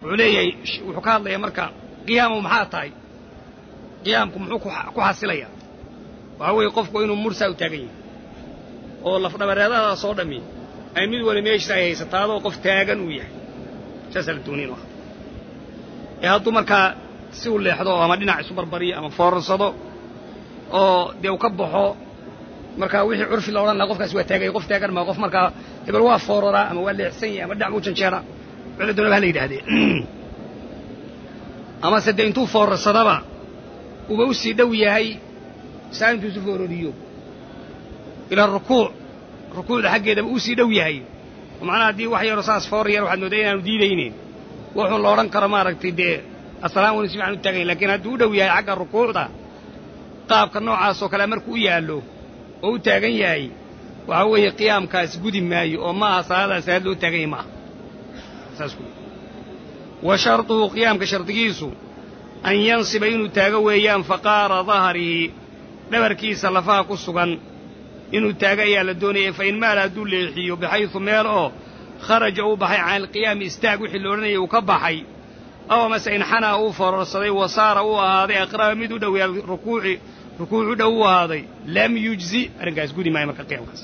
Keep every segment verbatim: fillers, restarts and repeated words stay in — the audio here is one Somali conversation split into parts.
عليه وحكى الله يمرك قيامه محاطاي قيامكم محوك حاصليا وهو يقفكم إنه مرسى وتاقين والله فضل هذا صودمي أي ميد ولا ميش راي ستاده وقف تاقن وياه شاسل الدونين واحد يهدو مركا سيول اللي حضوه أما دينا عسو بربري أما فورصدو oo de uu ka baxo marka wixii curfi la oran la qofkaas waa taagay qof taagan ma qof marka hebel waa foorara ama waa leexsan yahay ama dhacmo janjeera culaduna baa la yiraahday ama sadde intuu foorsadaba uu u sii dhow yahay saantu soo foororiyo ila rukuuc rukuucda xageeda uu sii dhow yahay macnaha hadii wax yar saas foor yar waxaad moodaa inaanu diidaynin wuxuu la oran karo ma aragtay de assalaamu alaykum waxaan u taagay laakiin hadii uu dhow yahay xagga rukuucda qaabka noocaas oo kale markuu yaalo oo u taagan yahay waxa weeye qiyaamkaas gudi maayo oo ma asaadaas aad loo taagay ma saas ku wa shartu qiyaamka shartigiisu an yansiba inuu taago weeyaan faqara dhahrihi dhabarkiisa lafaha ku sugan inuu taago ayaa la doonayay fa in maala haduu leexiyo bixaytu meel oo kharaja uu baxay aan qiyaam istaag wixii la oranayay uu ka baxay aw mase in xana uu fororsaday wasaara uu ahaaday aqraba mid u dhow yahay rukuuci rukuucu dhow ahaaday lam yujzi arrinkaas gudi maayo marka qiyaamkaas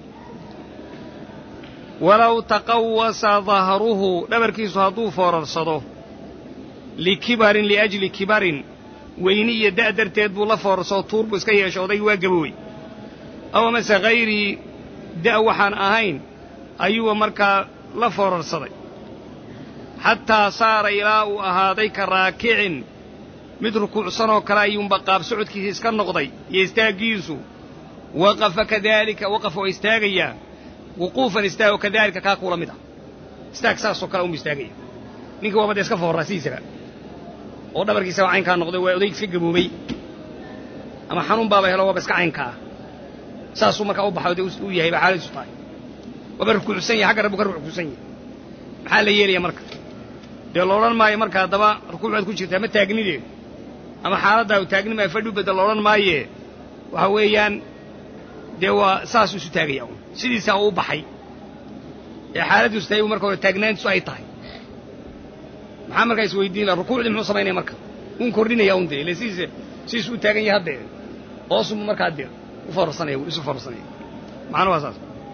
walaw taqawwasa dhahruhu dhabarkiisu hadduu fororsado likibarin liajli kibarin weyni iyo da' darteed buu la fororsado tuur buu iska yeesho oday waa gabowey aw mase hayrii da' waxaan ahayn ayuu markaa la fororsaday xataa saara ilaa uu ahaaday ka raakicin mid rukuucsanoo kale ayuunba qaab socodkiisa iska noqday iyo istaaggiisu waqafa kadaalika waqafa waa istaagayaa wuquufan istaago kadaalika kaa kuula mid ah istaag saasoo kale unba istaagaya ninkii waaba dee iska foorraa sidiisaba oo dhabarkiisa waa caynkaa noqday waa odayg iska gaboobay ama xanuun baaba helo waaba iska caynkaa saasuu markaa u baxay dee u yahay baa xaaladiisu tahay waaba rukuucsan yahay xagga rabbu ka rukuucsan yahay maxaa la yeelaya marka dee la odhan maayo marka haddaba rukuucdaad ku jirtaa ma taagnideed ama xaaladdaa u taagni maayo fadhi u bedel la odhan maaye waxa weeyaan dee waa saasuu isu taagaya un sidiisaa uu baxay ee xaaladdiisu tahay u marka hore taagnaantiisu ay tahay maxaa markaa isweydiin laha rukuucdii muxuu samaynaya marka un kordhinaya un dee ile sidiisa sidiisu u taagan yahay haddee hoosuu markaa dee u foorsanaya isu foorsanaya macna waa saas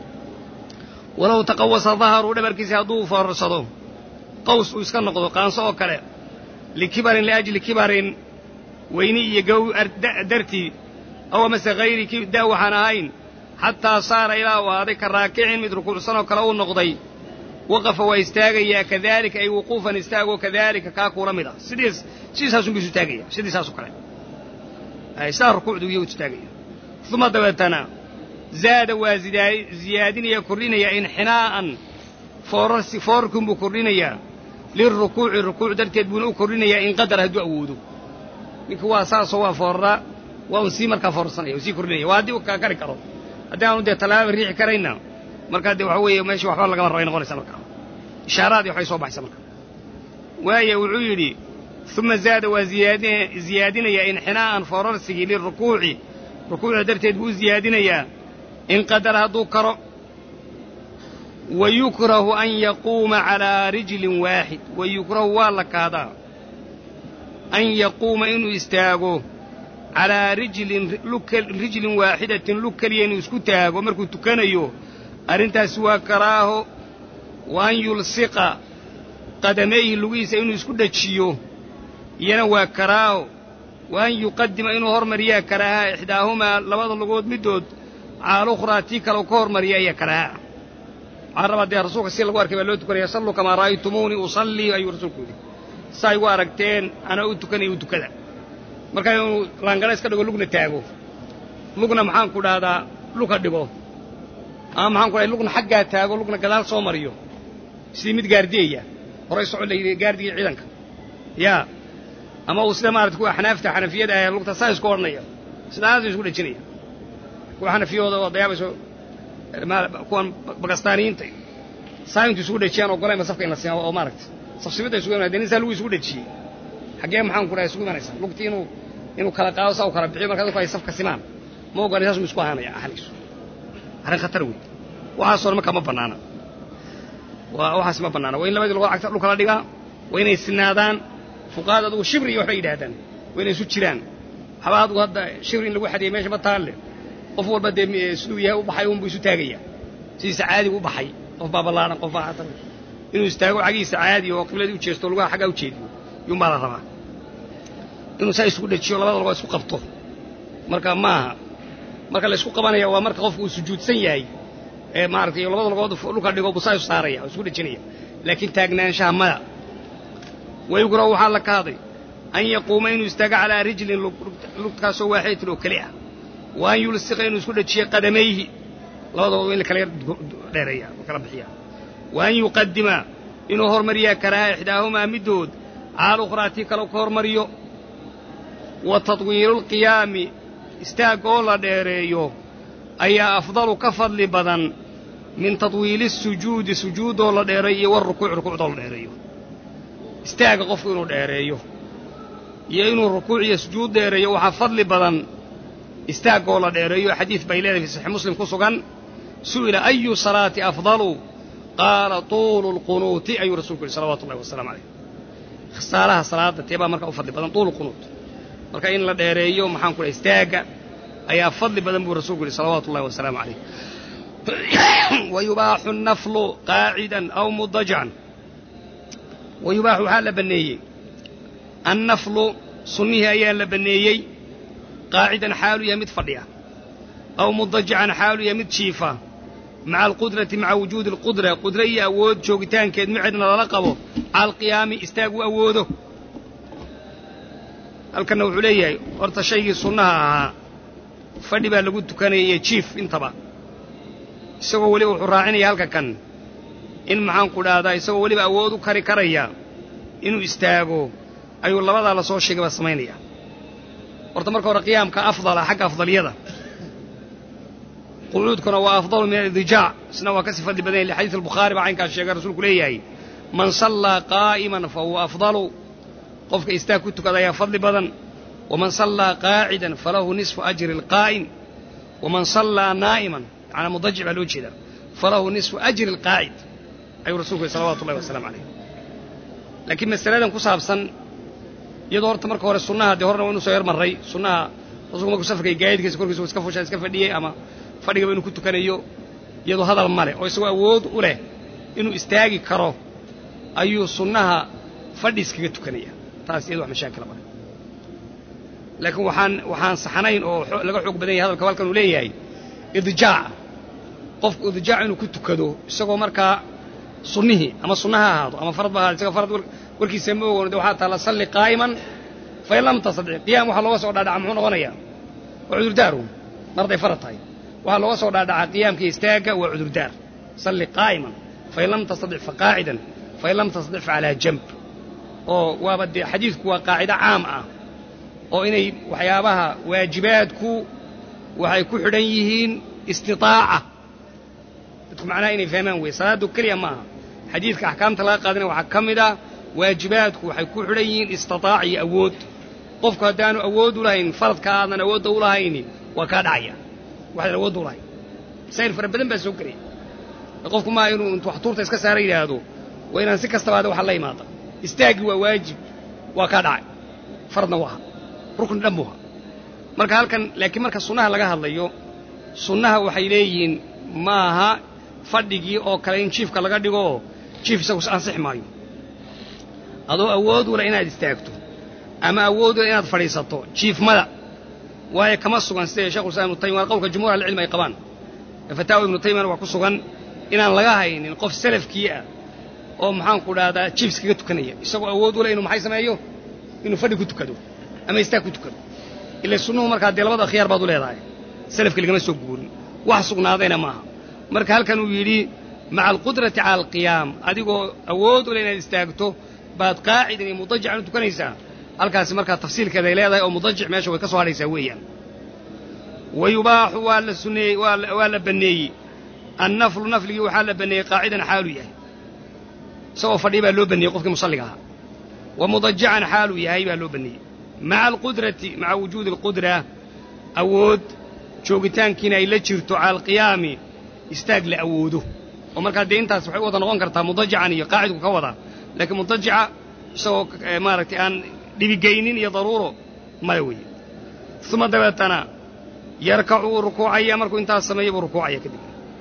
walow taqawasa daharu dhabarkiisa hadduu foorsado qaws uu iska noqdo qaanso oo kale likibarin liajli kibarin weyni iyo gow dartii aw mase hayri da' waxaan ahayn xataa saara ilaa uu ahaaday ka raakicin mid rukuucsanoo kale uu noqday waqafa waa istaagayaa kadaalika ay wuquufan istaagoo kadaalika kaa kuula mid ah sidiis sidiisaasunbu isu taagaya sidiisaasoo kale sidaa rukuucdu iyo isu taagaya uma dabeetana zaada waa ziyaadinaya kordhinaya inxinaa'an foorarsi foorarkunbuu kordhinayaa lilrukuuci rukuuc darteed buuna u kordhinayaa in qadar hadduu awoodo ninka waa saasoo waa foorraa waa un sii markaa foorsanaya sii kordhinaya waa haddii u kaa kari karo haddii aanu dee tallaaba riixi karayna markaa dee waxa weeye meesha waxba lagama rabo ay noqonaysa markaa ishaaraadii waxay soo baxaysa marka waayo wuxuu yidhi uma zaada waa ziyaadinayaa inxinaa'an foorarsigii lilrukuuci rukuucda darteed buu u ziyaadinayaa in qadar hadduu karo wayukrahu an yaquuma calaa rijlin waaxid wayukrahu waa la kahdaa an yaquuma inuu istaago calaa rijlin rijlin waaxidatin lug keliya inuu isku taago markuu tukanayo arrintaasi waa karaaho wa an yulsiqa qadamayhi lugihiisa inuu isku dhajiyo iyana waa karaaho wa an yuqadima inuu hormariyaa karaaha ixdaahumaa labada lugood middood cala ukhraa tii kale u ka hormariya ayaa karaaha waxaan rabaa dee rasuulka si lagu arkay baa loo tukanaya salluu kamaa ra'aytumuunii usallii ayuu rasuulku yidhi saa igu aragteen anaa u tukanaya u tukada markaa inuu laangala iska dhigo lugna taago lugna maxaan ku dhahdaa luka dhigo ama maxaan ku dhahay lugna xaggaa taago lugna gadaal soo mariyo sidii mid gaardiyaya horay socod la yidhi gaardigii ciidanka yaa ama uu sida maarata kuwa xanaafta xanafiyada ah lugta saa isku odhanaya sidaasuu isku dhajinaya kuwa xanafiyooda oo dayaabayso kuwan bagastaaniyiinta saa intu isugu dhajiyaan oo golayma safka in la siima oo maaragta safsimidda isugu imanaya dee nin saa lugu isugu dhajiyey xaggee maxaan ku dhahay isugu imanaysaa lugtii inuu inuu kala qaado saa u kala bixiyo markaa dadku ay safka simaan ma ogani saasuu isku ahaanaya axliisu arrin khatar wey waxaasoo markaa ma bannaana waa waxaas ma bannaana waa in labadii lugood cagta dhulka la dhigaa وين يسنادان فقاد أدو شبري وحي دادان وين يسجلان حباد وهذا شبري اللي واحد يمشي بطال قفوا البدء سلويها وبحيهم بيسو تاجية سيس عادي وبحي قف باب الله أنا قف عطر إنه يستاجوا عجيس عادي وقبل ذي وتشيستوا لقى حاجة وتشيل يوم على رما إنه سايسوا ده شيء الله الله يسوق قبطه مركا ما مركا اللي يسوق قبنا يا مركا قف وسجود سيئي ما أعرف يا الله الله قاعد فلوك اللي قاعد بصاير صارية وسجود الجنية لكن تاجنا شام ما ويقرأوا حالك هذا أن يقوم إنه يستجع على رجل لقطة واحد له كلية وأن يلصق إنه يسكت شيء قدميه لا ضوء إلا كلية دارية وكلام بحياة وأن يقدم إنه هرمريا كراء إحداهما مدود على الأخرى تيكلو هرمريو وتطوير القيام استاقول داريو أي أفضل كفضل بدن من تطويل السجود سجود ولا داريو والركوع ركوع ولا داريو استاق قف إنه داريو يينو الركوع يسجود داريو وحفضل بدن استاق ولا داريو حديث بيلاد في صحيح مسلم كسوغان سئل أي صلاة أفضل قال طول القنوت أي رسول الله صلوات الله والسلام عليه خسارها صلاة تيبا مركا أفضل بدن طول القنوت مركا إن لا داريو محان كل استاق أي أفضل بدن برسول الله صلوات الله والسلام عليه ويباح النفل قاعدا أو مضجعا ويباح حال بنيي النفل سنيه أيال بنيي قاعدا حال يمد فضيا أو مضجعا حال يمد شيفا مع القدرة مع وجود القدرة قدرية أود شوقتان كيد معدنا للقبه على القيام استاقوا أوده الكنو عليه ورت شيء صنها فدي بقى لقد كان يشيف انتبه سوى ولي وحراعني هلك كان إن معان قد هذا سوى ولي بقى أوده كاري كاريا إنه استاقوا أي والله ماذا على صور شيء بس مينيا ورت مركو رقيام كأفضل حق أفضل يده قعودكم هو أفضل من الضجاع سنوا كسف اللي بدين لحديث البخاري بعين كان الشيخ رسول كليه من صلى قائما فهو أفضل قفك استاكت كذا يا فضل بدن ومن صلى قاعدا فله نصف أجر القائم ومن صلى نائما على مضجع الوجه فله نصف أجر القاعد أي رسول صلوات الله والسلام عليه لكن مسألة كصاب سن يدور تمرك ورا السنة هذه هرنا وإنه سير مري سنة رسول ما كسف كي جايد كيس كل كيس كسف وش كسف ديه أما فدي بينه كنت كان يو يدو هذا المال أو يسوي وود وله إنه استاجي كرو أيو سنها فدي سكت كنيه تاس يدو مشاكل ما لكن وحان وحان صحنين أو لقوا حق بدني هذا الكوال كانوا ليه هاي إضجاع قف إضجاع إنه كنت كدو يسوي مركا سنه أما سنها هذا أما فرض بها يسوي فرض ولكن يسموه ونده حتى لا صلي قائما فإن لم تستطع قيام وحلا وسع على عمون غنيا وعذر دارهم مرضى فرط هاي وحلا وسع على قيام كي يستاجا وعذر دار صلي قائما فإن لم تستطع فقاعدا فإن لم تستطع فعلى جنب أو وبدي حديثك وقاعدة عامة أو إني وحيابها واجباتك وحيكون حديهين استطاعة معناه إني فهمان وصاد كل ما حديثك أحكام تلاقى وحكم ده واجباتك وحيكون حديهين استطاعي أود قفك هدانو أود لهين فرض كادنا أود لهين وكاد عيا واحد أود لهين سير فربنا بس سكري قفك ما إنه أنتوا حطورت إسكا ساري هذا وإن أنسك استوى وحلا يماطا استاجي وواجب وكاد عيا فرضنا وها ركن دمها marka halkan laakiin marka sunnaha laga hadlayo sunnaha waxay leeyihiin maaha fadhigi oo kale in chiefka laga dhigo chief isagu ansix maayo adoo awood u leh inaad istaagto ama awood u leh inaad fadhiisato chief mada way kama sugan sida sheekhu Saam ibn Taymiyyah qowlka jumhuur al-ilm ay qabaan fataawa ibn Taymiyyah waa ku sugan inaan laga haynin qof salafkii ah oo maxaan ku dhahdaa chiefs kaga tukanaya isagoo awood u leh inuu maxay sameeyo inuu fadhi ku tukado ama istaag ku tukado إلا السنة مركها دلبة خيار بعض الهذا سلف كل جماعة سوقون وحصقنا هذين معها مركها هل كانوا يري مع القدرة على القيام أديكوا أود ولا يستاجتوا بعد قاعد مضجع أنتوا كنيسة هل كان مركها تفصيل كذا لا أو مضجع ماشي ويكسر عليه سويا ويباح ولا السنة ولا ولا بني النفل نفل يحل بني قاعدا حالوية سوى فريبا لو بني يقف كمصليها ومضجعا حالوية هاي لو بني مع القدرة مع وجود القدرة أود شوقتان كنا إلا جرتو على القيام استاجل أوده ومركز دين تاسبح وضع نغون كرتها مضجعا قاعد وكوضع لكن مضجعة isagoo maaragtay aan dhibigaynin iyo daruuro maya weeye uma dabeetana yarkacu uu rukuucaya markuu intaas sameeya buu rukuucaya kadib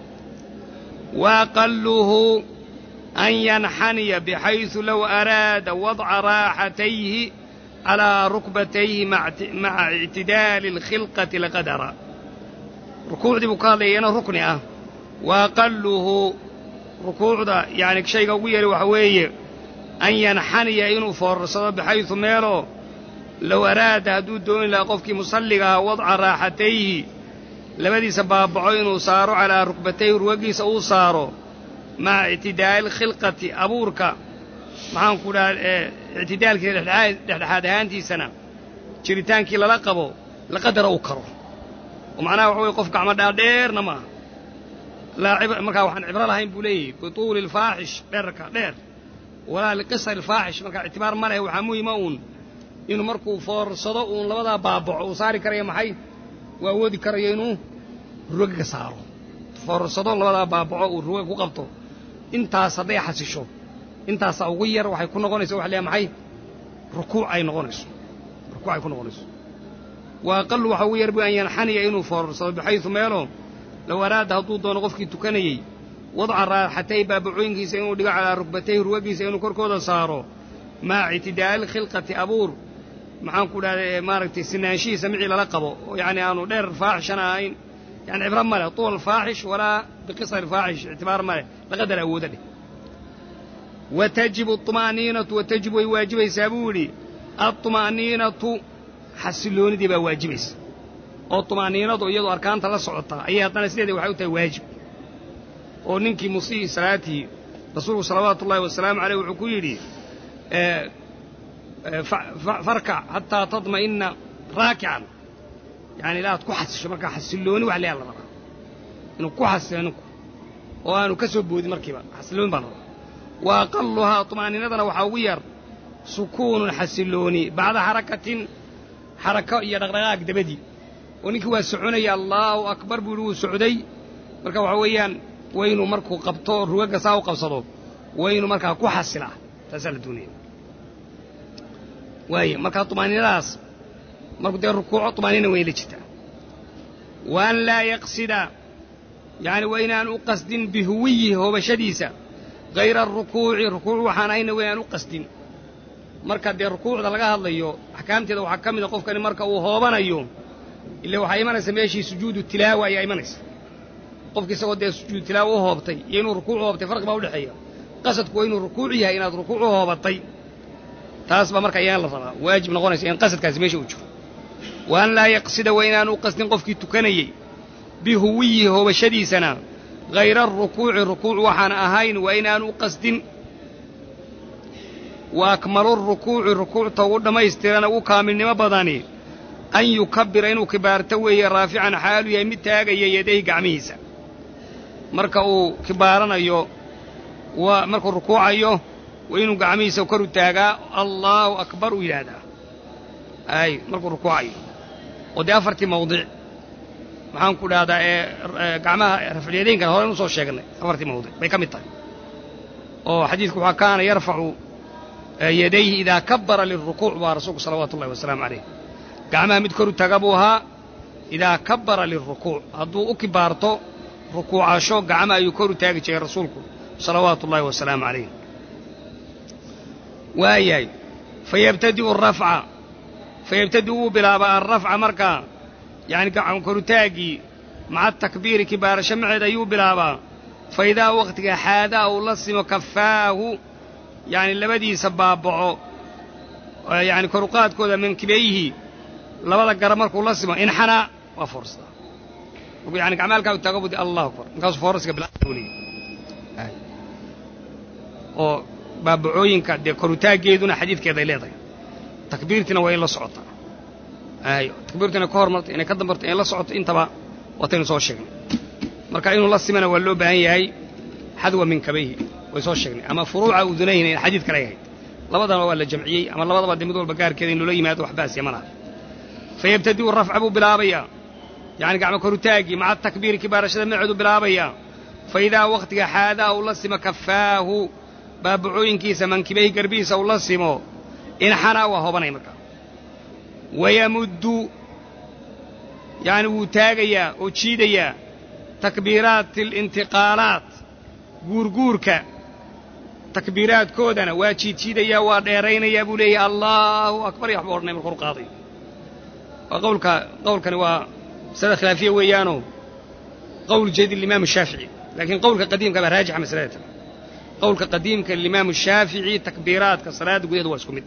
waaqalluhu an yanxaniya bixaysu low araada wadca raaxatayhi calaa rukbatayhi maca ictidaali alkhilqati laqadara rukuucdii buu ka hadlaya iyana rukni ah waaqalluhu rukuucda yani shayga ugu yari waxa weeye an yanxaniya inuu foorarsado bixaysu meeloo low araada hadduu dooni lahaa qofkii musalligaha wadca raaxatayhi labadiisa baabaco inuu saaro calaa rukbatayhi rugagiisa uu saaro maca ictidaali alkhilqati abuurka maxaanku dhaha ictidaalkii dhexdhexaad ahaantiisana jiritaankii lala qabo laqadara uu karo oo macnaha waxa weye qof gacmo dhaadheerna ma aha laa markaa waxaan cibro lahayn buu leeyahay bituuli alfaaxish dheerka dheer walaa liqisari alfaaxish markaa ictibaar ma leh waxaa muhima uun inuu markuu foorsado uun labadaa baabaco uu saari karayo maxay uu awoodi karayo inuu rugaga saaro foorsado labadaa baabaco uu rugaga ku qabto intaas hadday xasisho intaasaa ugu yar waxay ku noqonaysa waxa leeyahay maxay rukuuc ay noqonayso rukuuc ay ku noqonayso wa aqallu waxa ugu yar bu an yanxaniya inuu foorsado bixaysu meelo low araada hadduu doono qofkii tukanayey wadca raaxatay baabacooyinkiisa inuu dhigo calaa rukbatayhi rugagiisa inuu korkooda saaro maca ictidaali khilqati abuur maxaan ku dhahday maaragtay sinaanshihiisa micii lala qabo oo yacni aanu dheer faaxishana ahayn yani cibro ma leh tuul faaxish walaa biqisari faaxish ictibaar ma leh laqadar awooda dheh watajibu aطumaaniinatu watajibu way waajibaysaa buu yidhi aطumaaniinatu xasiloonidii baa waajibaysa oo tumaaniinadu iyadoo arkaanta la socotaa ayay haddana sideeda waxay u tahay waajib oo ninkii musii salaatii rasuulku salawaatu ullahi wasalaamu caleyh wuxuu ku yidhi farkac xataa tadma'ina raakican yani ilaa aad ku xasisho markaa xasilooni wax leeya la rabaa inuu ku xasilo ninku oo aanu ka soo boodin markiiba xasilooni baa la rabaa wa aqalluhaa tumaaniinadana waxaa ugu yar sukuunun xasilooni bacda xarakatin xarako iyo dhaqdhaqaaq dabadii oo ninkii waa soconaya allaahu akbar buu yidhi wuu socday marka waxa weeyaan waynu markuu qabto rugaga saa u qabsado waynu markaa ku xasilaa taasaa la doonaya waaye markaa tumaaniinadaas markuu dee rukuuco tumaaniina way la jirtaa wa an laa yaqsida yacani waa inaan u qasdin bihuwiyi hoobashadiisa hayra arukuuci rukuuc waxaan ahayna waynaan u qasdin marka dee rukuucda laga hadlayo axkaamteeda waxaa ka mida qofkani marka uu hoobanayo ila waxaa imanaysa meeshii sujuudu tilaawa ayaa imanaysa qofki isagoo dee sujuudu tilaawa u hoobtay iyo inuu rukuuc u hoobtay farqi baa udhexeeya qasadku waa inuu rukuuc yahay inaad rukuuc u hoobatay taas baa marka ayaan la rabaa waajib noqonaysa in qasadkaasi meesha uu jiro wa an laa yaqsida waa inaan u qasdin qofkii tukanayey bihuwiyi hoobashadiisana hayra arukuuci rukuuc waxaan ahayn waa inaan u qasdin wa akmalu rukuuci rukuucta ugu dhammaystirana ugu kaamilnimo badani an yukabbira inuu kibaarto weeye raafican xaalu yahay mid taagaya yadayhi gacmihiisa marka uu kibaaranayo waa markuu rukuucayo waa inuu gacmihiisa kor u taagaa allaahu akbar uu yidhaahdaa ay markuu rukuucayo oo dee afartii mawdic maxaan ku dhahdaa ee gacmaha rafciyadaynkana hore inu soo sheegnay afartii mawdic bay ka mid tahay oo xadiidku waxaa kaana yarfacu yadayhi idaa kabbara lilrukuuc baa rasuulku salawaatu ullahi wasalaamu calayh gacmaha mid kor u taga buu ahaa idaa kabbara lilrukuuc hadduu u kibaarto rukuucasho gacma ayuu kor u taagi jiray rasuulku salawaatu ullahi wasalaamu calayh waayahay fayabtadi'u arafca fayabtadi'u wuu bilaabaa alrafca markaa yacni gacan korutaaggii maca atakbiiri kibaarasho maceed ayuu bilaabaa fa idaa wakhtiga xaadaa uu la simo kafaahu yacni labadiisa baabaco yacni koruqaadkooda mankibayhi labada garab markuu la simo inxanaa waa foorsadaa markuu yani gacma halkaa u taago budi allahu akbar markaasuu foorasiga bilaabay oo baabacooyinka dee korutaaggeeduna xadiidkeeday leedahay takbiirtiina waa in la socotaa ay takbiirtu inay ka hormarto inay ka dambarto inay la socoto intaba waataynu soo sheegnay marka inuu la simana waa loo baahan yahay xadwa minkabayhi way soo sheegnay ama furuuca udunayhina in xadiid kale yahayd labadana waa la jamciyey ama labadaba dee mid walba gaarkeeda in loola yimaado wax baasiya ma laha fayabtadi'u rafca buu bilaabayaa yacni gacmo korutaaggii maca atakbiiri kibaarashada maceedu bilaabayaa fa idaa wakhtiga xaadaa uu la sima kafaahu baabacooyinkiisa mankibayhi garbihiisa uu la simo inxanaa waa hobanaya markaa wayamuddu yacni wuu taagayaa oo jiidayaa takbiiraati alintiqaalaat guurguurka takbiiraadkoodana waa jiidjiidayaa waa dheeraynayaa buu leeyahay allaahu akbar iyo waxba odhanay marka hor qaaday waa qawlka qawlkani waa masale khilaafiya weeyaanoo qowl jadid limaam shaafici laakiin qowlka qadiimka baa raajixa masalada qowlka qadiimka limaam shaafici takbiiraadka salaada gudaheeda waa isku mid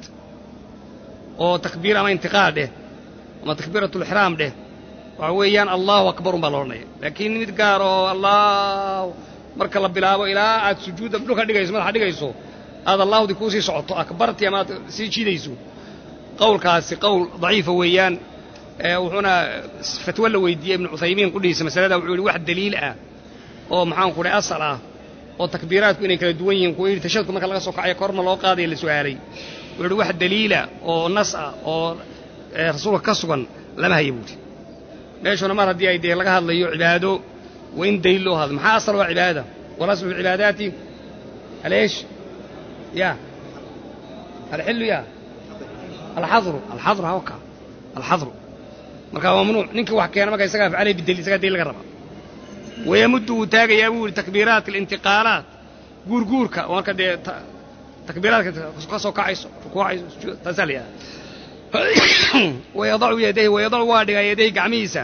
oo takbiir ama intiqaal dheh ama takbiiratulixraam dheh waxa weeyaan allahu akbar un baa la odhanaya laakiin mid gaar oo allahu marka la bilaabo ilaa aad sujuudda dhulka dhigayso madaxa dhigayso aad allaahudi kuu sii socoto akbarti ama aad sii jiidayso qowlkaasi qowl daciifa weeyaan wuxuuna fatwo la weydiiyey ibnu cuthaymiin qudhiisa masalada wuxuu yidhi wax daliil ah oo maxaanku dhahay asal ah oo takbiiraadku inay kala duwan yihiin kuwa yidhi tashadku marka laga soo kacayo korna loo qaadaya la su'aalay wuxuu yidhi wax daliila oo nas ah oo rasuulka ka sugan lama haya buuhi meeshuna mar haddii ay dee laga hadlayo cibaado waa in daliil loo hadlo maxaa asal waa cibaada walaslu fi cibaadaati aleesh ya alxillu ya alxadru alxadru hawka alxadru markaa waa mamnuuc ninkii wax keena marka isagaa facalay bidaliil isagaa daliil laga rabaa wayamuddu wuu taagayaa buu yidhi takbiiraat alintiqaalaat guurguurka oo marka dee takbiiraadka ka soo kacayso rukuucayso sujuud taasaa la yidhahdaa wayadacu yadayhi wayadacu waa dhigaa yadayhi gacmihiisa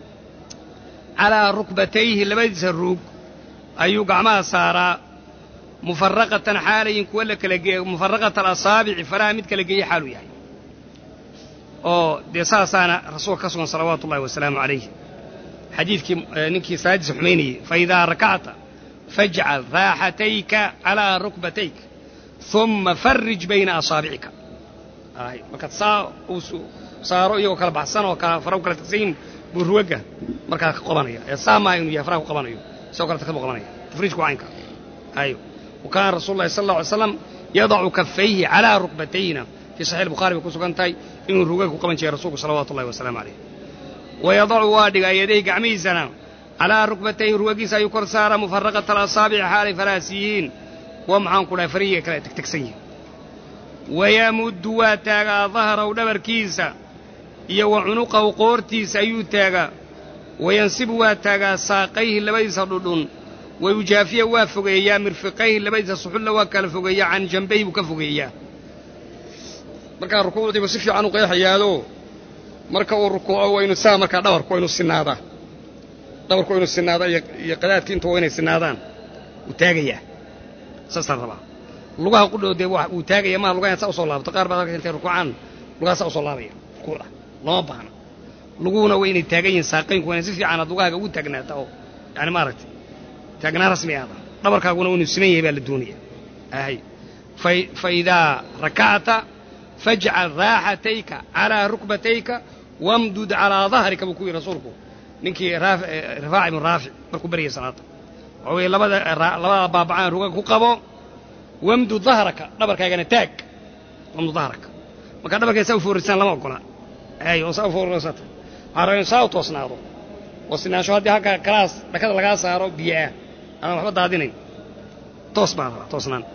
calaa rukbatayhi labadiisa ruug ayuu gacmaha saaraa mufaraqatan xaalayin kuwa la kala geeyo mufaraqata alasaabici faraha mid kala geeye xaaluu yahay oo dee saasaana rasuulka ka sugan salawaatu ullahi wasalaamu calayh xadiidkii ninkii salaaddiisa xumaynayey faidaa rakacta fajcal raaxatayka calaa rukbatayk uma farij bayna asaabicika markaad saa uu saaro iyagoo kala baxsan oo farahu kala tagsayin buu ruwagga markaa ka qabanaya ee saa maaha inuu yahay faraha ku qabanayo isagoo kale tagsan buu qabanaya tafriijku caynka ayo وكان رسول الله صلى الله عليه وسلم يضع كفيه على ركبتينا في صحيح البخاري وكسو كانتاي إنه الرقاق قبن شيء رسول صلوات الله وسلام عليه ويضع وادق يديه قعميسنا على ركبتيه رقاقيسا يكر سارة مفرقة الأصابع حال فراسيين ومعان كلا فريق كلا تكتكسين ويمد واتاقا ظهره ودبر كيسا يو عنقه قورتيسا يوتاقا وينسب واتاقا ساقيه لبيس الردون ويجافيه وافقيا مرفقيه لبيس الصحل وكال فقيا عن جنبيه وكفقيا marka rukuucdii buu si fiican u qeexayaado marka uu rukuuco waa inuu saa marka dhabarku waa inuu sinaada dhabarku waa inuu sinaada iyo qadaadkii inta waa inay sinaadaan uu taagaya saasaan rabaa lugaha qudhoodee uu taagaya ma lugaha saa u soo laabto qaar baa halka intay rukuucaan lugaha saa u soo laabaya rukuucda lama baahna luguna waa inay taagayiin saaqaynku waa inay si fiican aad lugahaaga ugu taagnaata oo yani maaragtay taagnaa rasmi ahda dhabarkaaguna waa inuu siman yahay baa la doonaya ahay faidaa rakacta فاجعل راحتيك على ركبتيك وامدد على ظهرك بكوي رسولك نكي رافع رفاع من رافع مركو بري صلاة وهي لبدا لبدا بابعان روغا كقبو وامدد ظهرك دبرك كان تاج وامدد ظهرك ما كان دبرك يسوي فورسان لما قلنا اي وسو فورسات عرين ساو توسنادو وسناشو هدي هكا كلاس دكدا لغا سارو بيا انا waxba daadinay toos baa toosnaan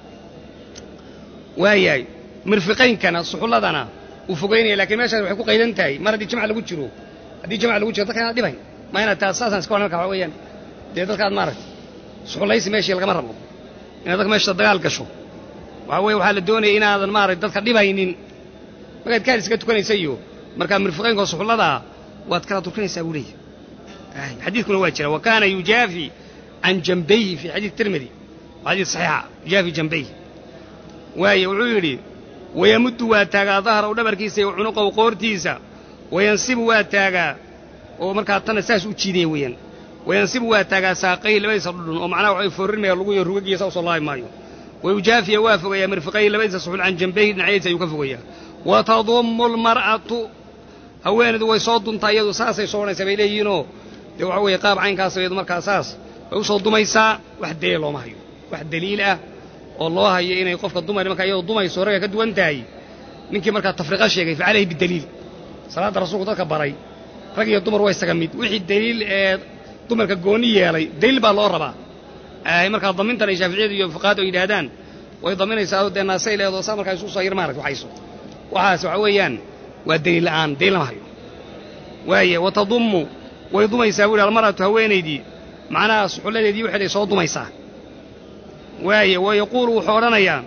waayay مرفقينكنا صحولدنا وفوقيني لكن ماشي waxay ku qaydan tahay mar hadii jimca lagu jiro hadii jimca lagu jiro dadka dhibay ma ina taasaasan iska wanaag ka weeyaan de dadka aad maarag suxulaysi meeshii laga marabo in dadka meesha dagaal gasho waxa weey waxa la doonayay inaadan maarag dadka dhibaynin markaad ka iska tukanaysayo marka مرفقينka suxulada waad kala tukanaysaa wuli ay xadiiskuna waa jira وكان يجافي عن جنبيه في حديث الترمذي حديث صحيح يجافي جنبيه واي وعيري ويمد واتاغا ظهر ودبركيسا وعنقه وقورتيسا وينسب واتاغا ومركا تنا ساس u jiiday weeyaan وينسب واتاغا saaqay labaysa dhudhun oo macnaha waxay foorrinaya lagu yar rugagiisa oo salaay maayo ويجافي وافقيا مرفقي labaysa suxul an janbayhi dhinaciisa ayuu ka fogeeyaa وتضم المرأة haweenadu way soo duntaa iyadu saasay soonaysaa bay leeyihiinoo dee waxa weeye qaab caynkaas iyadu markaa saas way u soo dumaysaa wax daliil looma hayo wax daliil ah oo loo hayo inay qofka dumar marka iyadoo dumayso raga ka duwan tahay ninkii marka tafriqa sheegay facalayhi bidaliil salaada rasuulku dadka baray rag iyo dumar way isaga mid wixii daliil ee dumarka gooni yeelay daliil baa loo rabaa ay marka damintan ay shaafiiciyadu iyo fuqahaadu yiraahdaan ويضمن يساعد الناس إلى هذا سامر كيسوس صغير مارك وحيسو وحاس وعويان والدليل الآن دليل ما هي وهي وتضم ويضم يساوي المرأة هوين دي معناها سحولة دي وحده يصوت ما يساه وهي ويقول حورنا يا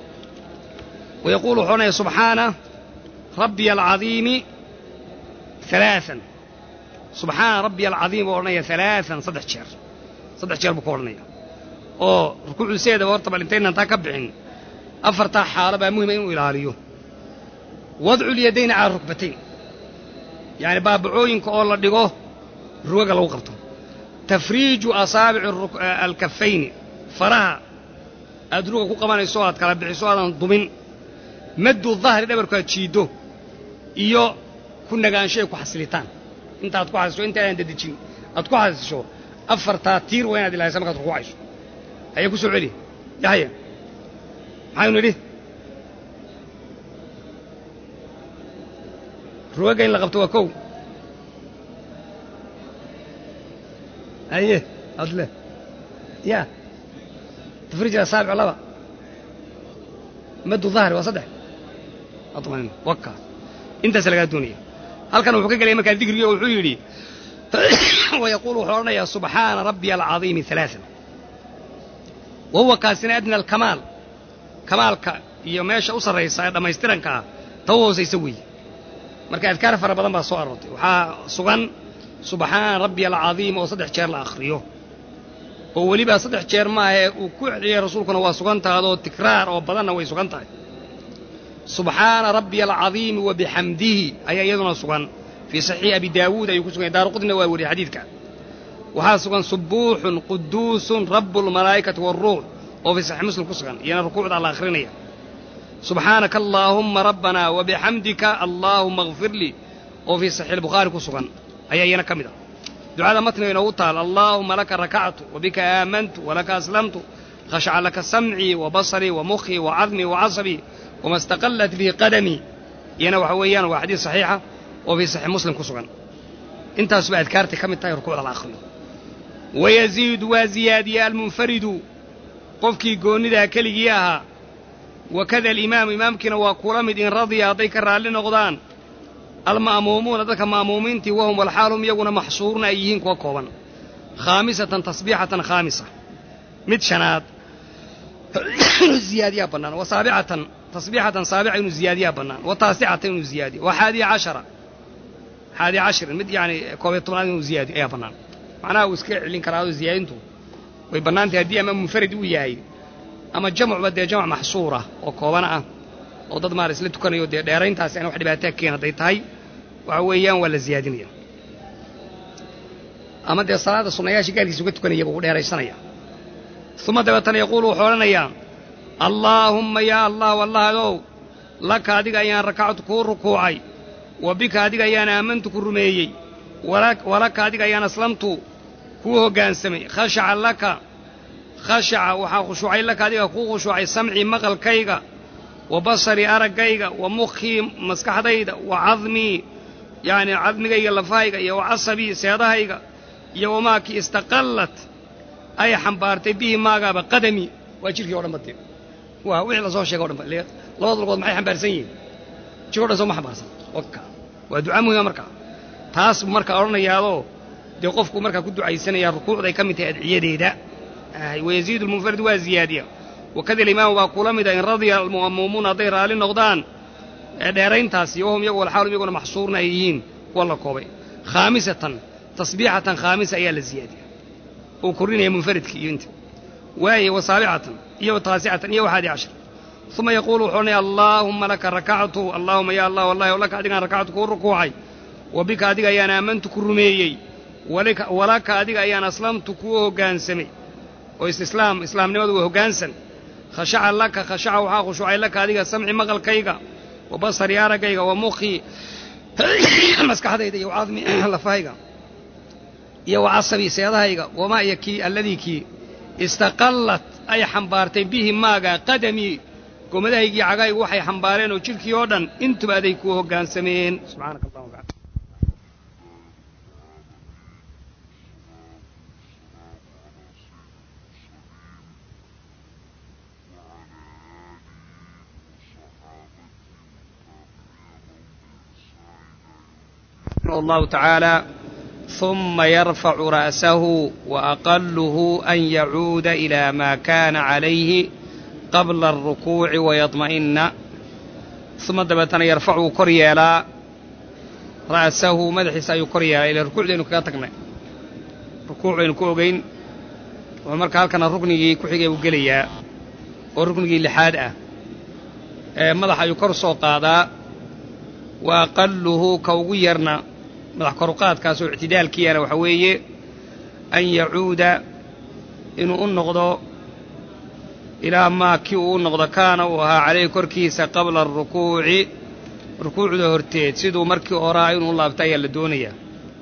ويقول حورنا سبحانه ربي العظيم ثلاثا سبحان ربي العظيم ورنيا ثلاثا صدح شهر صدح شهر بكورنيا أو ركوع السيدة وارتبع الانتين أنتا كبعين أفرتا حالة مهمة إنه إلهاليو وضعوا اليدين على الركبتين يعني بابعوين كأولا ديقوه الرواقة لو قبطه تفريج أصابع الرك... الكفين فرها أدروك كو قمان السؤال كالبعي سؤالا ضمن مدوا الظهر دبركو تشيدو إيو كنا قان شيء كو حسلتان انت أتكو حسسو انت أنت ديجين أتكو حسسو أفرتا تير وين هذه الله سمكة تركو عيشو هيا كو سعودي يا هيا هاي نريد رواقة إن لغبتوا كو أيه أدله يا تفرج الأصابع الله مد الظهر وصدح أطمئن وكا انت سلقات الدنيا هل كانوا حقيقة لما كان ذكر وحيري ويقول حورنا يا سبحان ربي العظيم ثلاثا وهو كاسنا أدنى الكمال كمالك يوميش أوصل رئيس هذا ما يسترنك توه سيسوي marka adkaar fara badan baa soo aroortay waxa sugan subhaan rabbi al-azim oo saddex jeer la akhriyo oo waliba saddex jeer ma ah uu ku xidhay rasuulkuna waa sugan taado tikraar oo badanna way sugan tahay subhaan rabbi al-azim wa bihamdihi ayaa iyaduna sugan fi sahih abi daawud ay ku sugan daarqudna waa wari xadiidka waxa sugan subuhun qudusun rabbul malaa'ikati war ruuh oo fi sahih muslim ku sugan iyana rukuucda la akhrinaya سبحانك اللهم ربنا وبحمدك اللهم اغفر لي وفي صحيح البخاري كسغان اي اينا كميدا دعاء متن انه تعال اللهم لك ركعت وبك آمنت ولك أسلمت خشع لك سمعي وبصري ومخي وعظمي وعصبي وما استقلت به قدمي ينا وحويان وحديث صحيحة وفي صحيح مسلم كسغان انت سبع اذكارتي كميدا ركوع الاخر ويزيد وزيادي المنفرد قفكي قوندا كليها وكذا الإمام إمامكنا وقرامد إن رضي أضيك الرالين غضان المأمومون ذلك مأمومين وهم والحالهم يقون محصورون أيهين كوكوبا خامسة تصبيحة خامسة متشنات زيادية بنان وسابعة تصبيحة سابعة زيادية بنان وتاسعة زيادية وحادي عشرة حادي عشر مد يعني كوبي طبعا زيادية يا بنان معناه وسكيع لين كراو زيادته ويبنان تهدي أمام منفرد وياي أما الجمع بدي جمع محصورة وكوبنا وضد مارس لتكون يودي ديرين تاس أنا واحد بيتكين هذي وعويان ولا زيادين أما دي الصلاة الصنايا شيء قال يسوي تكون يبغوا ديرين صنايا ثم دبتنا يقولوا حولنا يا اللهم يا الله والله لو لك هذه أيام ركعت كور ركوعي وبك هذه أيام آمنت كرميي ولك ولك هذه أيام أسلمت كوه جانسمي خشع لك خشع وحا خشوعي لك هذه كوه خشوعي سمعي مقل كيغا وبصري أرقيغا ومخي مسكح ديدا وعظمي يعني عظمي لفايغا يو عصبي سيادهيغا يو ماكي استقلت أي حنبارتي به ماغا بقدمي وأجيرك يورا مدين ووحي لصوح شيء يورا مدين لوض القوض معي حنبارسين جورا سو ما حنبارسين وكا ودعا مهي مركا تاس مركا أورنا يالو دي قفكو مركا كدو عيسان يا الركوع دي كمي تأدعية ديدا ويزيد المنفرد وزيادية وكذا الإمام وقول مدى إن رضي المؤممون ضير آل النغضان ديرين تاسي وهم يقول حالهم يقول محصورنا أيين والله كوبي خامسة تصبيحة خامسة أيها الزيادة وكرين هي منفرد كي انت وهي وسابعة هي وتاسعة هي وحادي عشر ثم يقول حوني اللهم لك ركعت اللهم يا الله والله ولك أدقى ركعت كور ركوعي وبك أدقى يا نامنت كرميي ولك, ولك أدقى يا أسلمت كوه قانسمي واستسلام إسلام نمد وهقانسن خشع لك خشع وحا خشوعي لك أدقى سمعي مغل كيغا وبصري أرقيغا ومخي مسكح ديدي وعظمي لفايغا يو عصبي سيادهيغا وما يكي الذي كي استقلت أي حنبارتي به ماغا قدمي قمدهيغي عقاي وحي حنبارين وشلكي يودن انتو بأديكوه قانسمين سبحانك اللهم وبحمدك رحمه الله تعالى ثم يرفع رأسه وأقله أن يعود إلى ما كان عليه قبل الركوع ويطمئن ثم دبتنا يرفع كريالا رأسه مدحس أي كريالا إلى الركوع لأنه كاتقنا ركوع ينكوغين ومركا كان الركن كحيجي وقليا والركن اللي حادة مدح يكر سوق هذا وأقله كوغيرنا مدح كرقات كاسو اعتدال كيانا وحويه أن يعود إنه النغض إلى ما كيو النغض كان وها عليه كركيس قبل الركوع ركوع ده هرتيد سيدو مركي أوراء إنه الله بتايا للدنيا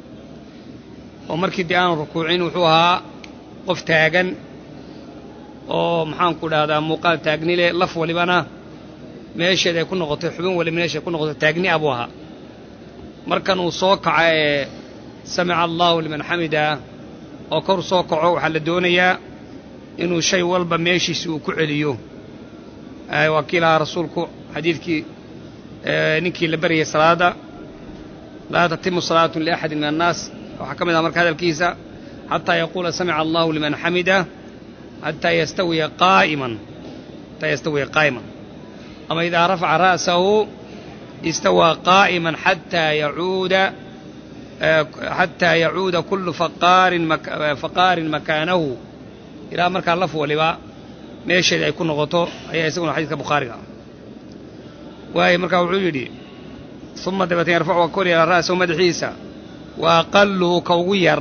ومركي ديان ركوعين وحوها qof taagan oo maxaan ku dhahdaa muuqaal taagnile laf walibana meesheeda ay ku noqotay xubin wali meesha ku noqotay taagni abu aha markan uu soo kacay sami'a Allahu liman hamida oo kor soo kaco waxa la doonayaa inuu shay walba meeshiisa uu ku celiyo ay wakiila rasuulku xadiidkii ninkii la bariyay salaada la tatimu salatu li ahad min an-nas waxa kamida marka hadalkiisa حتى يقول سمع الله لمن حمده حتى يستوي قائما حتى يستوي قائما أما إذا رفع رأسه استوى قائما حتى يعود حتى يعود كل فقار مك فقار مكانه إلى مركز الله فولبا ماشي يكون غطو أي يسمون حديث البخاري وهي مركز عودي ثم دبت يرفع كل إلى رأسه مدحيسا وأقله كوير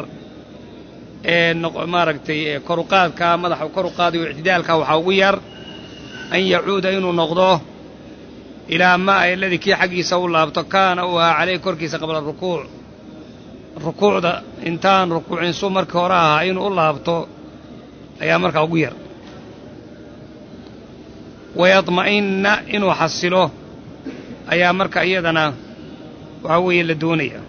maaragtay koruqaadka madaxa koruqaadiyo ictidaalka waxa ugu yar an yacuuda inuu noqdo ilaa ma alladii kii xaqiisa u laabto kaana uu ahaa calayhi korkiisa qabla rukuuc rukuucda intaan rukuucin soo markii hore ahaa inuu u laabto ayaa markaa ugu yar wayadma'inna inuu xasilo ayaa marka iyadana waxa weeye la doonaya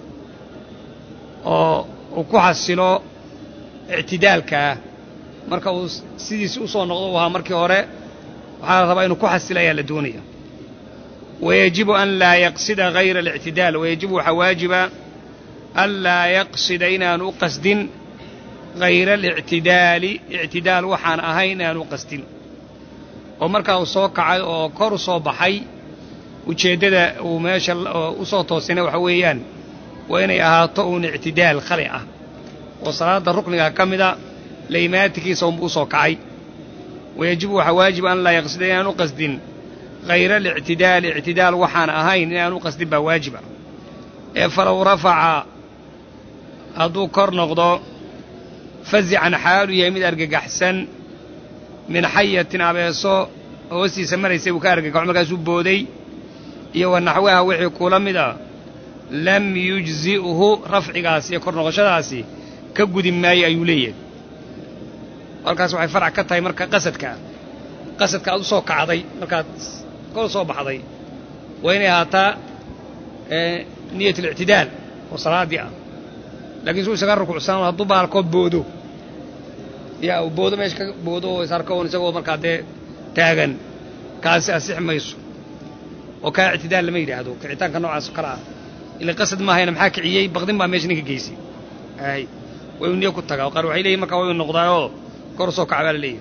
oo uu ku xasilo اعتدالك marka uu sidiis u soo noqdo waxa markii hore waxa rabaa inuu ku xasilaya la doonaya ويجب أن لا يقصد غير الاعتدال ويجب حواجب ألا يقصد إن قصد غير الاعتدال اعتدال وحان أهين أن قصد ومركا وصوكع وكور صوبحي وجدد وماشى وصوته سنة وحويان وإن أهاتون اعتدال خلعه وصلاة الركن كاملة ليماتك صوم صوكعي ويجب وحواجب أن لا يقصد أن قصد غير الاعتدال اعتدال وحان أهين أن قصد بواجبة فلو رفع أدو كرنغضو فزع عن حاله يميد أرقق أحسن من حية عبيسو وسي سمر يسيبك أرقق عمك سبودي يو النحوها وحي كولمدا لم يجزئه رفع قاسي كرنغشة قاسي كجود ما يأيوليه والكاس وحي فرع كتاي مركا قصدك قصدك أدو صوك عضي مركا كل صوب عضي وين هاتا اه نية الاعتدال وصلاة دي لكن سوى سكر ركوع سنة وهدو بالكود بودو يا بودو ماش بودو يساركون يسووا مركا دي تاغن كاس أسيح ميسو وكا اعتدال لما يدي هدو كعتان كان نوع سكرها اللي قصد ما هي نمحاك عيي بغضين ما ميش نيك جيسي هاي ويوني كنت تقع وقالوا عليه مركا وين نقضايو كورسو كعبال ليه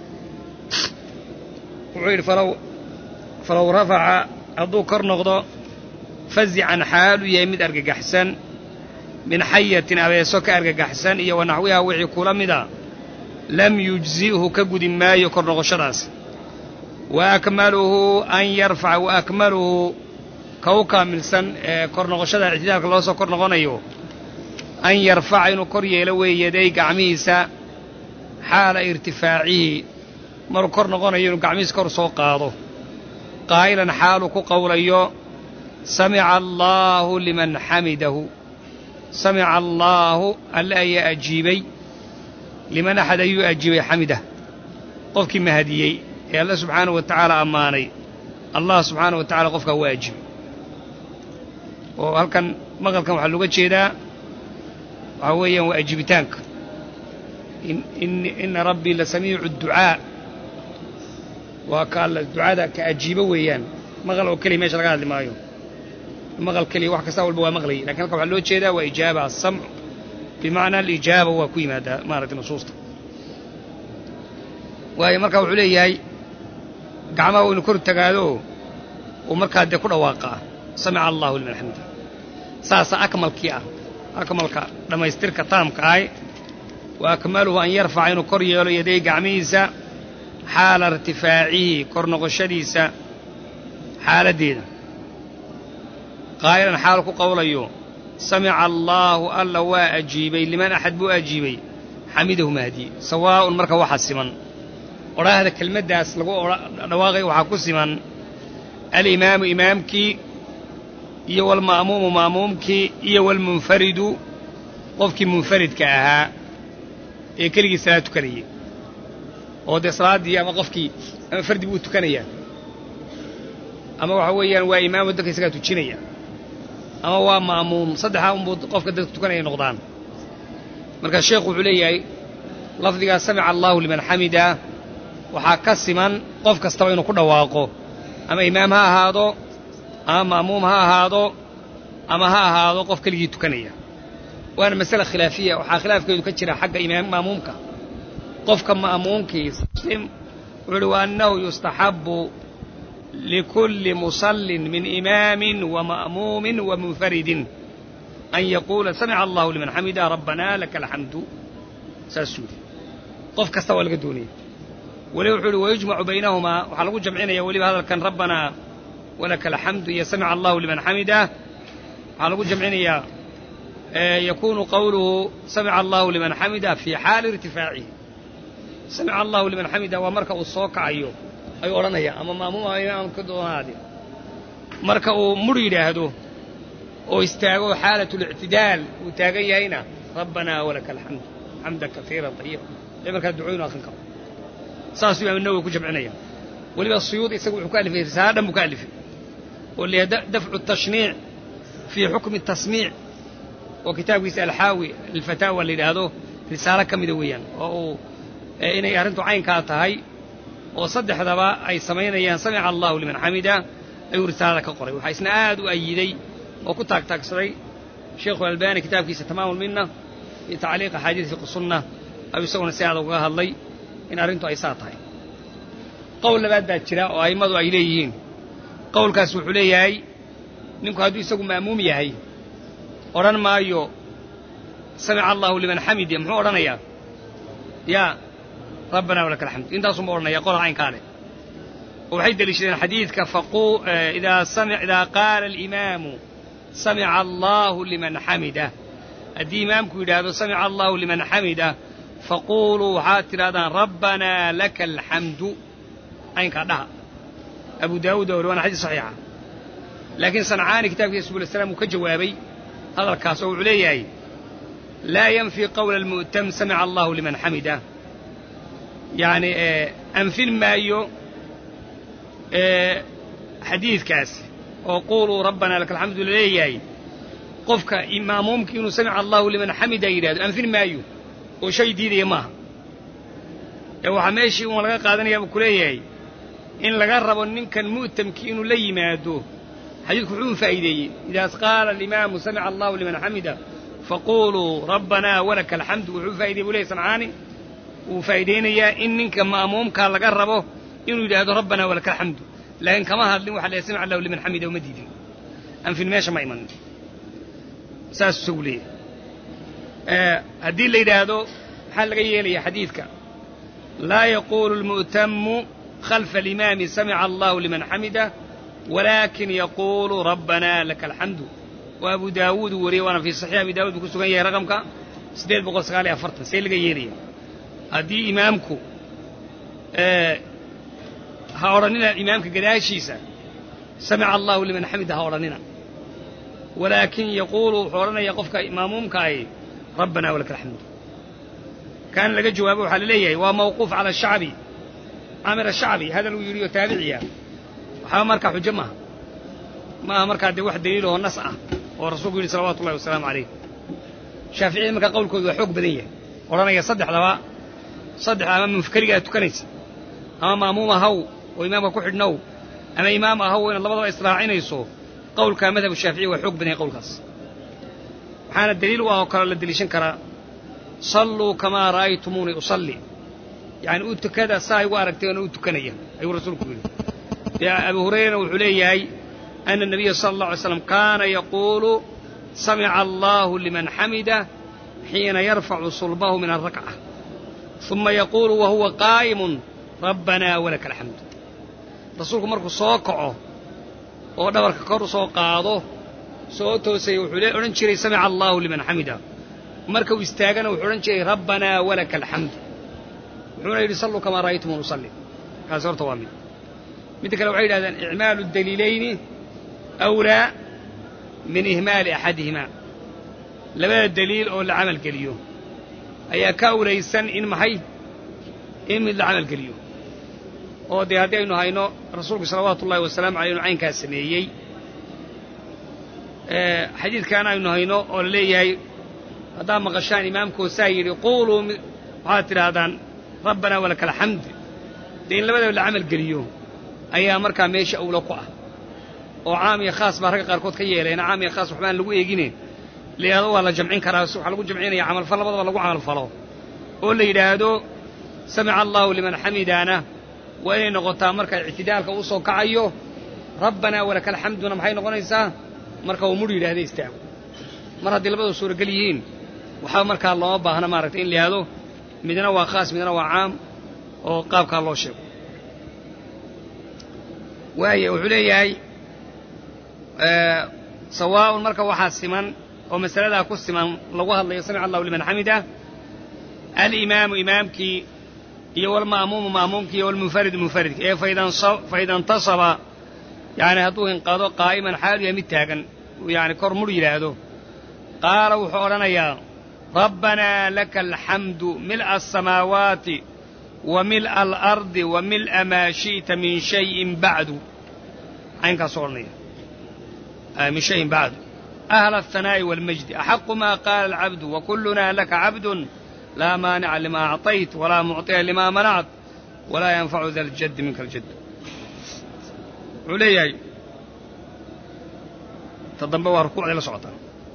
وعير فلو فلو رفع هدو كر نقضو فزع عن حاله يمد أرقق أحسن من حية أبيسوك أرقق أحسن إيا ونحوها وعي كولمدا لم يجزئه كقد ما يكر نغشراس وأكمله أن يرفع وأكمله كوكا من سن كر نغشرا اعتدالك الله سو كر نغنيو أن يرفع إنو كريه لوي يديك عميسا حال ارتفاعه مرو كر نغنيو عميس كر سو قاضو قائلا حالك قوليو سمع الله لمن حمده سمع الله ألا يأجيبي لمن أحد يأجيبي حمده قفك مهديي يا الله سبحانه وتعالى أماني الله سبحانه وتعالى قفك واجب وهل كان مغل كان وحلوقة شيدا وهويا وأجيبتانك إن, إن, إن ربي لسميع الدعاء وقال الدعاء كأجيبه ويان مغل وكلمة شرقات لما يوم مغل كلي واحد كسا والبوا مغلي لكن كم حلو شيء ده وإجابة السمع بمعنى الإجابة وكوي ماذا ما رأيت نصوص وهي مركب عليه هاي قعمه ونكر التقالو ومركب ده كله واقع سمع الله لمن حمده ساسا أكمل كيا أكمل كا لما يسترك تام كاي وأكمله أن يرفع إنه كريه يديه قعميسا حال ارتفاعه كرنغ الشديسة حال دينا قائلا حالك قوليه سمع الله ألا وأجيبي لمن أحد بو أجيبي حمده مهدي سواء مركا واحد سمن ورا هذا كلمة داس لقوا رواغي وحاكو سمن الإمام إمامك إيا والمأموم مأمومك إيا والمنفرد قفك منفرد كأها إيا كلي صلاة كريه ودي صلاة دي أما قفكي أما فرد بو تكنيا أما وحويا وإمام ودك يسكا تجينيا أما هو مأموم صدحا قفك دك تكنيا نقضان مركا الشيخ علي لفظي سمع الله لمن حمده وحاكسما قفك استوينو كل واقو أما إمام ها هادو أما مأموم ها هادو أما ها هادو قفك لي تكنيا وأنا مسألة خلافية وحا خلاف كيدو كتشرا حق إمام مأمومك قفك مأمومك يسلم ولو أنه يستحب لكل مصل من إمام ومأموم ومنفرد أن يقول سمع الله لمن حمده ربنا لك الحمد ساسودي قفك استوى القدوني ولو ويجمع بينهما وحلقوا جمعين يا ولي هذا كان ربنا ولك الحمد يا سمع الله لمن حمده حلقوا جمعين يا يكون قوله سمع الله لمن حمده في حال ارتفاعه سمع الله لمن حمده ومركا الصوك عيو أي أورانيا أما مامو أيام كدو هذه مركا مريد هذو ويستاغوا حالة الاعتدال وتاغي هنا ربنا ولك الحمد حمدا كثيرا طيبا لمركا الدعوين أخنك ساسو من النووي كجمعنيا واللي الصيوط يسوي مكالفة رسالة مكالفة واللي دفع التشنيع في حكم التسميع وكتاب يسأل حاوي الفتاوى اللي هذو رسالة كمدويا أو inay arrintu caynkaa tahay oo saddexdaba ay samaynayaan samica allahu liman xamida ayuu risaalada ka qoray waxaa isna aad u ayiday oo ku taagtaagsaday sheekhu albani kitaabkiisa tamaamul minna iyo tacliiq axaadiis fiqh sunna ayuu isaguna si aad uga hadlay in arrintu ay saa tahay qowl labaad baa jira oo a'immadu ay leeyihiin qowlkaas wuxuu leeyahay ninku hadduu isagu ma'muum yahay odhan maayo samica allahu liman xamida muxuu odhanayaa yaa ربنا ولك الحمد انت صمورنا يا قرأ عين كاره وحيد لشدين حديثك فقو إذا سمع إذا قال الإمام سمع الله لمن حمده الدي إمامك إذا سمع الله لمن حمده فقولوا حاتر هذا ربنا لك الحمد عين كارها أبو داود وروانا حديث صحيحة لكن صنعاني كتاب يسوع السلام وكجوابي هذا الكاس عليه لا ينفي قول المؤتم سمع الله لمن حمده يعني أنفي المايو حديث كاس وقولوا ربنا لك الحمد لله قفك إما ممكن سمع الله لمن حمده يراد أنفي المايو وشيء ديري ما يو حماشي ولغا قادنا يا بكليه إن لقرب منك المؤتم كينو لي ما يدوه حديث كحون فائدي إذا قال الإمام سمع الله لمن حمده فقولوا ربنا ولك الحمد وحون فائدي ولي سمعاني وفايدين يا إنك مأموم كان لقربه إنه يدعو ربنا ولك الحمد لكن كما هذا وحلا يسمع الله لمن حمده ومجيد أم في الماشى ما يمن ساس سولي هدي اللي يدعو حل غيلي حديثك لا يقول المؤتم خلف الإمام سمع الله لمن حمده ولكن يقول ربنا لك الحمد وأبو داود وريوانا في صحيح أبي داود بكسو غير رقمك سديد بقول سغالي أفرطن سيل غيري هدي إمامكو أه هاورننا إمامك قداشيسا سمع الله لمن حمده هاورننا ولكن يقول حورنا يقفك إمامك أي ربنا ولك الحمد كان لقى جوابه حلليه وموقوف على الشعبي عامر الشعبي هذا اللي يريد تابعيا وحا مركع حجمه ما مركع دي واحد دليله النصعة ورسوله صلوات الله والسلام عليه شافعي مركع قولك وحوق بديه ورنا يصدح لواء صدح أمام مفكرية تكنيس أما ماموما هو وإمامه كحد نو أما إمامه هو إن الله بضع إسراعين يسوه قول كان مذهب الشافعي وحق بني قول خاص حان الدليل وقال الدليل شنكرا صلوا كما رأيتموني أصلي يعني قلت كذا ساي واركتين قلت كنية أي رسول الله يا أبو هريرة وحليه أن النبي صلى الله عليه وسلم كان يقول سمع الله لمن حمده حين يرفع صلبه من الركعة ثم يقول وهو قائم ربنا ولك الحمد رسولكم مركو سوقعه ودورك كور سوقاده صوته سيوحلي أرنشري سمع الله لمن حمده مركو استاغنا وحرنشري ربنا ولك الحمد وحنا يصلوا كما رأيتم نصلي هذا صار توامي مثل لو عيد هذا إعمال الدليلين أولى من إهمال أحدهما لما الدليل أو العمل كليو أي كأولى يسن إن محي إن من العمل كليو oo de hadii aynu hayno rasuulku sallallahu alayhi wasallam aynu caynka sameeyay ee xadiidkan aynu hayno oo leeyahay hadaa maqashaan imaamku saayiri qulu waxa tiraadaan rabbana walakal hamd deyn labada la amal galiyo ayaa marka meesha awla ku ah oo caam iyo khaas baa rag qaar kood ka yeelayna caam iyo khaas waxbaan lagu eegine leeyado waa la jamcin karaa waxa lagu jamcinaya amal fal labadaba lagu amal falo oo la yiraahdo sami'a Allahu liman hamidana وين نقطة مركز اعتدال كوسو كعيو ربنا ولك الحمد ونمحي نقوليسا مركز ومري لهذا يستعمل مرة دي لبدو سورة قليين وحاول مركز الله أبا هنا مرتين لهذا مدنا وخاص مدنا وعام وقابك الله شيء وهي وحلي هاي أه سواء مركز وحاسما ومسألة لها كسما لوها الله يسمع الله لمن حمده الإمام إمامك iyo walmaamuum maamuumki iyo walmunfarid munfarid ee faydan faydan tasaba yani haduu in qaado qaa'iman xaaliya mid taagan yani kor mur yiraahdo qaala wuxuu oranayaa rabbana lakal hamdu mil'a as-samawati wa mil'a al-ardi wa mil'a ma shi'ta min shay'in ba'du aynka soornaya min shay'in ba'du ahla ath-thana'i wal majd ahaqqu ma qala al-'abdu wa kulluna laka 'abdun لا مانع لما أعطيت ولا معطي لما منعت ولا ينفع ذا الجد منك الجد علي تضموا ركوع إلى صعطة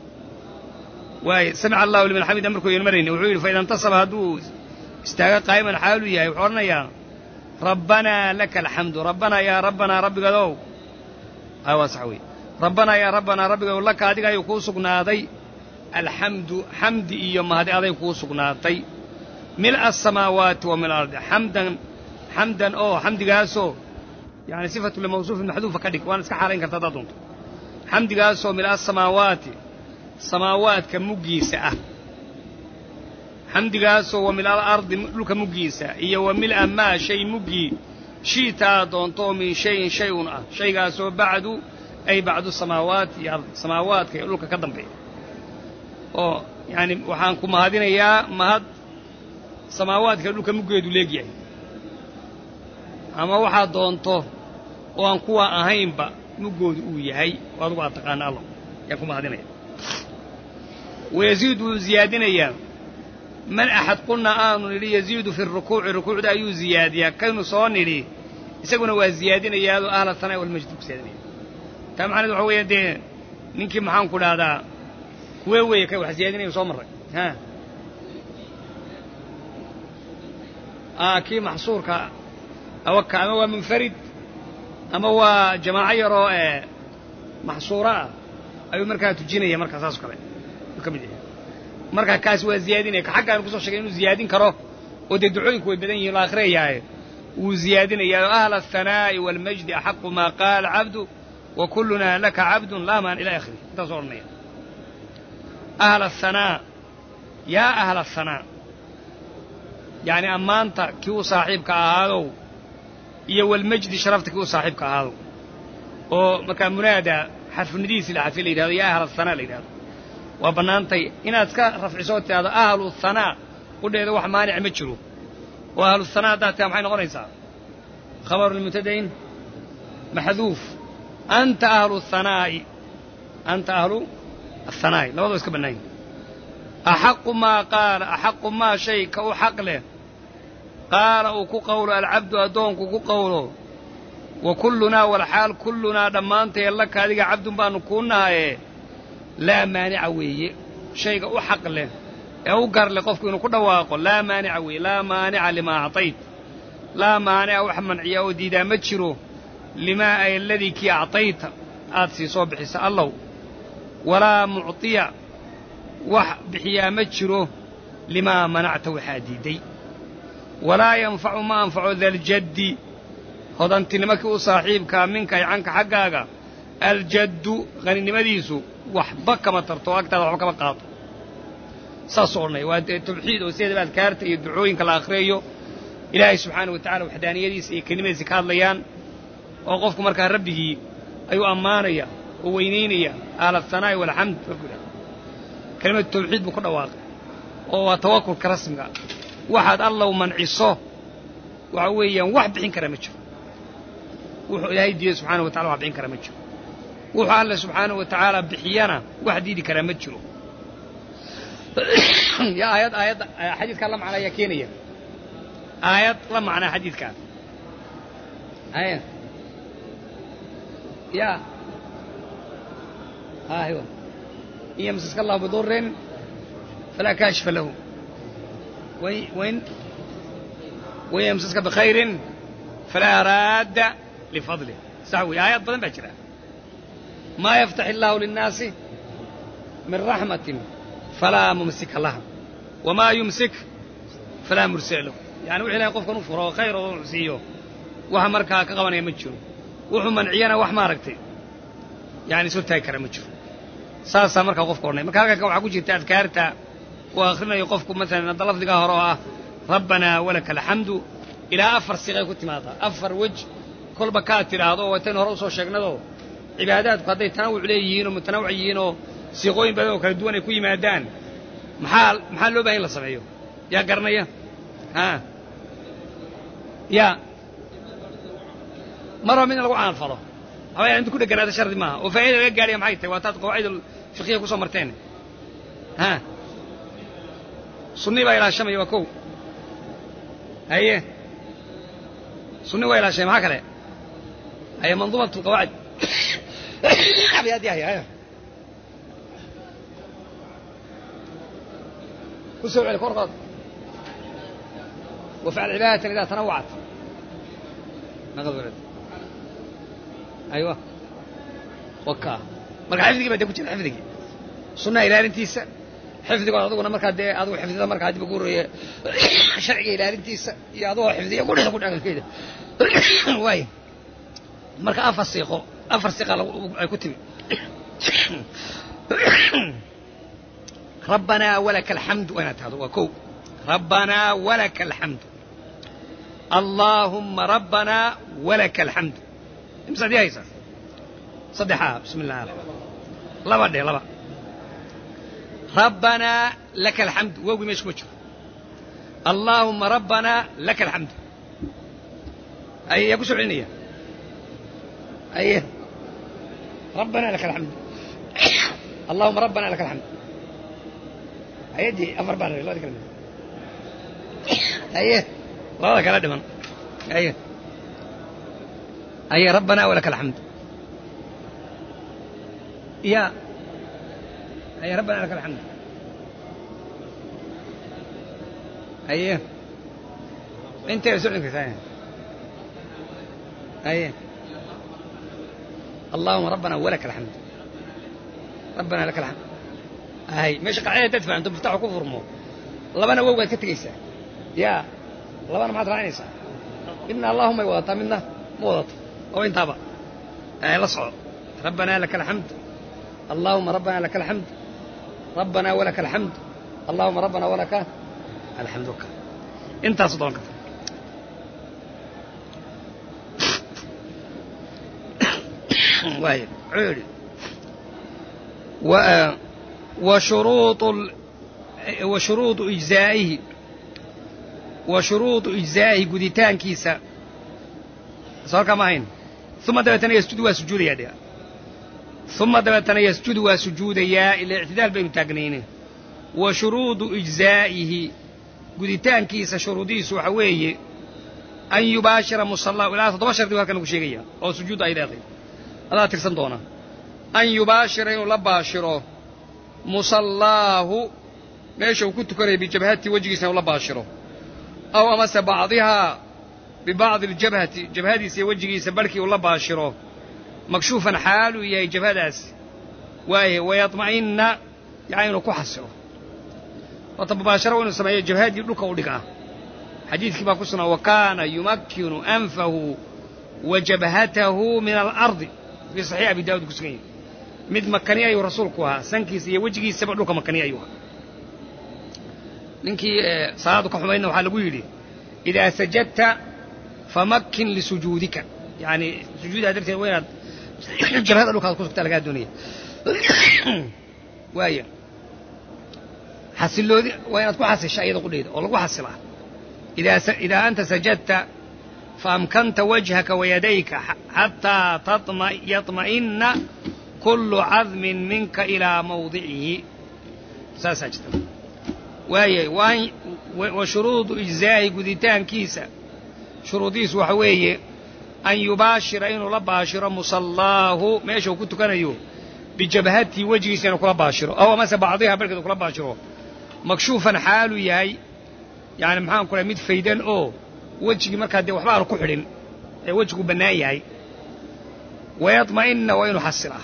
وسمع الله لمن حمد أمركم ينمرين وعيل فإذا انتصب هدوز استاغ قائما حاله يا وحورنا يا ربنا لك الحمد ربنا يا ربنا ربك ذو أيوة صحوي ربنا يا ربنا ربك لك هذه يكون سقناضي الحمد حمد يوم هذه هذا يكون سقناطي ملء السماوات وملء الأرض حمدا حمدا أو حمد جاسو يعني صفة لموصوف محذوفة كذلك وأنا سكحارين كتضادون حمد جاسو ملء السماوات السماوات كمجيسة حمد جاسو وملء الأرض لك مجيسة هي وملء ما شيء مجي شيء تادون تو من شيء شيء شيء جاسو بعد أي بعد السماوات يا السماوات كيقولك كذا بيه oo yani waxaan ku mahadinayaa mahad samaawaadka dhulka mugeedu leeyahay ama waxa doonto oo aan kuwa ahaynba mugoodu uu yahay waad ugu taqaan Allah yaa ku mahadinaya ويزيد زيادنا من أحد قلنا آن لي يزيد في الركوع الركوع ده أيو زيادة كانوا صاني لي يسقون وزيادنا يا أهل الثناء والمجد بسيادنا تام عن العوية ده نمكن محن كل هذا ويوي كيف زيادنا يصمر ها آه كي محصور كا أو كأما هو منفرد أما هو جماعي رائع محصورة أي مركز تجيني مركز أساس كله كمية مركز كاس وزيادين كحاجة أنا كسر شيء إنه زيادين كراه ودعوين كوي بدين الآخرين يعني وزيادين يا أهل الثناء والمجد أحق ما قال عبد وكلنا لك عبد لا من إلى آخره تصورني أهل الثناء يا أهل الثناء يعني أما أنت كيو صاحبك هذا يا والمجد شرفتك كيو صاحبك هذا ومكان منادى حرف نديس العفيل هذا يا أهل الثناء هذا وبنانتي إن أتك رفع صوتي هذا أهل الثناء قل هذا واحد مانع متشرو وأهل الثناء ده تام حين غريزة خبر المتدين محذوف أنت أهل الثناء أنت أهل الثناء لو ذو اسكبناين أحق ما قال أحق ما شيء كأو حق له قال أو كقول العبد أدون كقوله وكلنا والحال كلنا دمانت لك هذه عبد بان كنا لا مانع وي شيء أحق له أو قر لقفك إنه كل واقع لا مانع وي لا مانع لما أعطيت لا مانع وحمن عيودي دا متشره لما أي الذي كي أعطيت آتسي صبح الله ولا معطية وح بحيا متشره لما منعت وحاديدي ولا ينفع ما أنفع ذا الجد هذا أنت نمك صاحبك منك عنك حقاك الجد غني مديسو وحبك ما ترتواك تضعك بقاط صاصورني والتوحيد وسيد الأذكار يدعوين كالآخرية إلهي سبحانه وتعالى وحدانية دي كلمة زكاة ليان وقفكم مركا ربه أيو أمانية ووينينية على الثناء والحمد كلمة التوحيد بكل واقع وتوكل كرسم واحد الله ومن عصاه وعويا واحد بحين كرامته وحو إلهي دي سبحانه وتعالى واحد بحين كرامته وحو الله سبحانه وتعالى بحيانا واحد يدي كرامته يا آيات آيات حديث كان لما على يكينية آيات لما على حديث كان آيات يا ها أيوه يمسسك الله بضر فلا كاشف له وين ويمسسك بخير فلا راد لفضله سعوي آيات بدن بجرة ما يفتح الله للناس من رحمة فلا ممسك لها وما يمسك فلا مرسل له يعني وحي لا يقفك نفره خير وسيئه وحمركها كغوانا يمجر وحو منعينا وحماركتي يعني سلطة كرمجر ساسا مركا قفك ورني مركا وحكو جيت أذكارتا وآخرنا يقفكم مثلا نضلف لقاء هراء ربنا ولك الحمد إلى أفر صيغة كنت ماذا أفر وجه كل بكاتر هذا وتن هرأس وشيقنا ذو عبادات قد يتنوع عليين ومتنوعيين سيقوين بدو كالدوان يكوي مادان محال محال لو باين لصمعيه يا قرنية ها يا مرة من القرآن الفضاء هاي عندك كل قناة شرد معها وفائدة قال يا معيتة واتات قواعد الفقهية كوسا مرتين ها سني وإلى الشام يوكو هي سني وإلى الشام هكذا هي منظومة القواعد بهذه هي هي كسر على فرقة وفعل عبادة إذا تنوعت ما قبلت أيوة وكا مركا حفظك بدي كنت حفظك سنة إلى أنتيس حفظك وأنا مركا دي أدو حفظ مركا دي بقول شرعي إلى أنتيس يا أدو حفظي يقول هذا كل كده واي مركا أفسيقه أفسيقه الكتب ربنا ولك الحمد وأنا هذا وكو ربنا ولك الحمد اللهم ربنا ولك الحمد امسح دي هيسا صدحها بسم الله الرحمن الله بدي الله ربنا لك الحمد وقوي مش كوتش اللهم ربنا لك الحمد أي يبو سبعينية أي ربنا لك الحمد اللهم ربنا لك الحمد أيدي أفر بارك الله يكرمك أيه والله كلا دمن أيه أيه ربنا ولك الحمد يا أيه ربنا لك الحمد أيه أنت يسوعك ثاني أيه اللهم ربنا ولك الحمد ربنا لك الحمد هاي مش قاعدة تدفع أنتم بتفتحوا كفر مو الله أنا وقت كتجيسة يا الله أنا ما أدرانيسة إن اللهم يوضع منا موضع وين تابع هاي لصعد ربنا لك الحمد اللهم ربنا لك الحمد ربنا ولك الحمد اللهم ربنا ولك الحمد لك أنت صدقك وايد عيري و وشروط ال... وشروط إجزائه وشروط إجزائه قديتان كيسا صار كماين ثم دبتنا يسجد وسجود يا ثم دبتنا يسجد وسجود يا إلى اعتدال بين تاجنين وشروط إجزائه قديتان كيسا شروطي سحويه أن يباشر مصلاه ولا تباشر دي هكذا نقول أو سجود أيضا هذا تكسن دونا أن يباشر إنه لباشره مصلاه ماشي وكنت كره بجبهات وجهي سنو لباشره أو أمس بعضها ببعض الجبهة جبهتي سي وجهي سبركي ولا باشره مكشوفا حاله يا جبهداس ويطمئن يعني كحسره وطب باشره وإنه سمعي جبهتي لك ودقه حديث كما قلنا وكان يمكن أنفه وجبهته من الأرض في صحيح أبي داود كسكين مد مكاني أيها رسولك سنكي سي وجهي سبع لك مكاني أيها ننكي صلاة حمين وحال لي إذا سجدت فمكن لسجودك يعني سجود هذا وين جبهة لك كسك تلقى الدنيا ويا حسلو وين تكون حسل الشيء يقول لي والله حسله إذا س... إذا أنت سجدت فأمكنت وجهك ويديك حتى تطمئ يطمئن كل عظم منك إلى موضعه سجدت وهي وهي وشروط إجزاء قديتان كيسة شروطيس وحوية أن يباشر إنه لباشر مصلاه ماشي وكنت كان يو بجبهتي وجهي سنكون باشره أو مثلا بعضها بركة كل باشره مكشوفا حاله ياي يعني maxaan kula mid faydan oo wajigi marka de waxba aan ku xidhin ee wajigu banaayahay wayadmaina wa inuu xasila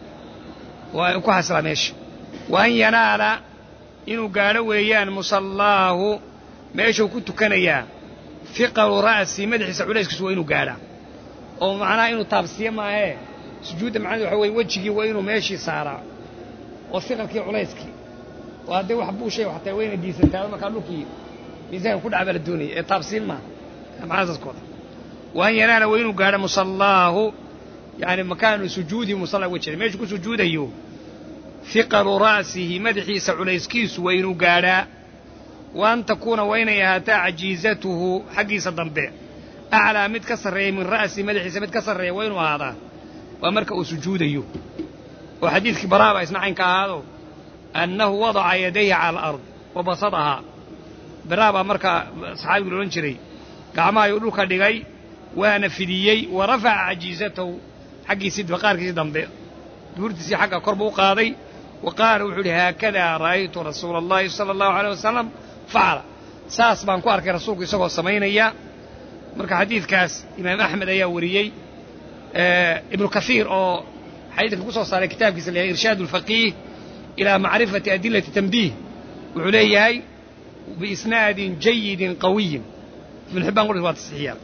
waa ku xasila meesha waan yanaala inuu gaaro weeyaan musallaahu meesha ku tukanaya fiqru ra'si madaxiisa culayskiisu waa inuu gaara oo macnaa inuu taabsiyo maahe sujuuda macnaheedu waxa weeye wajigi waa inuu meeshii saaraa oo fiqrkii culayskii waa de wax buu shay waxta weyna diisantaa marka dhulkii ميزان كل عبالة الدنيا تابسين ما معازز كوضا وأن ينال وينو قال مصلاه يعني مكان سجودي مصلى وجهه ما يشكو سجود أيوه ثقل رأسه مدحي سعليسكيس وينو قال وأن تكون وين يهاتا عجيزته حقي صدنبه أعلى متكسر من رأسي مدحي سمتكسر وينو هذا ومركأ سجود أيوه وحديث كبرابة اسمعين كهذا أنه وضع يديه على الأرض وبسطها برابا مركا صحابي يقولون شري كعما يقولوا كدغاي وانا فديي ورفع عجيزته حقي سيد بقار كي دمبه دورتي حقا قربو قادي وقال وحولي هكذا رايت رسول الله صلى الله عليه وسلم فعل ساس بان كو اركي رسولك اسغو سمينيا مركا حديث كاس امام احمد ايا وريي آه ابن كثير او حديث كو سو صار كتاب كيس ارشاد الفقيه الى معرفه ادله التنبيه وعليهي بإسناد جيد قوي من حبان قول الوقت الصحيح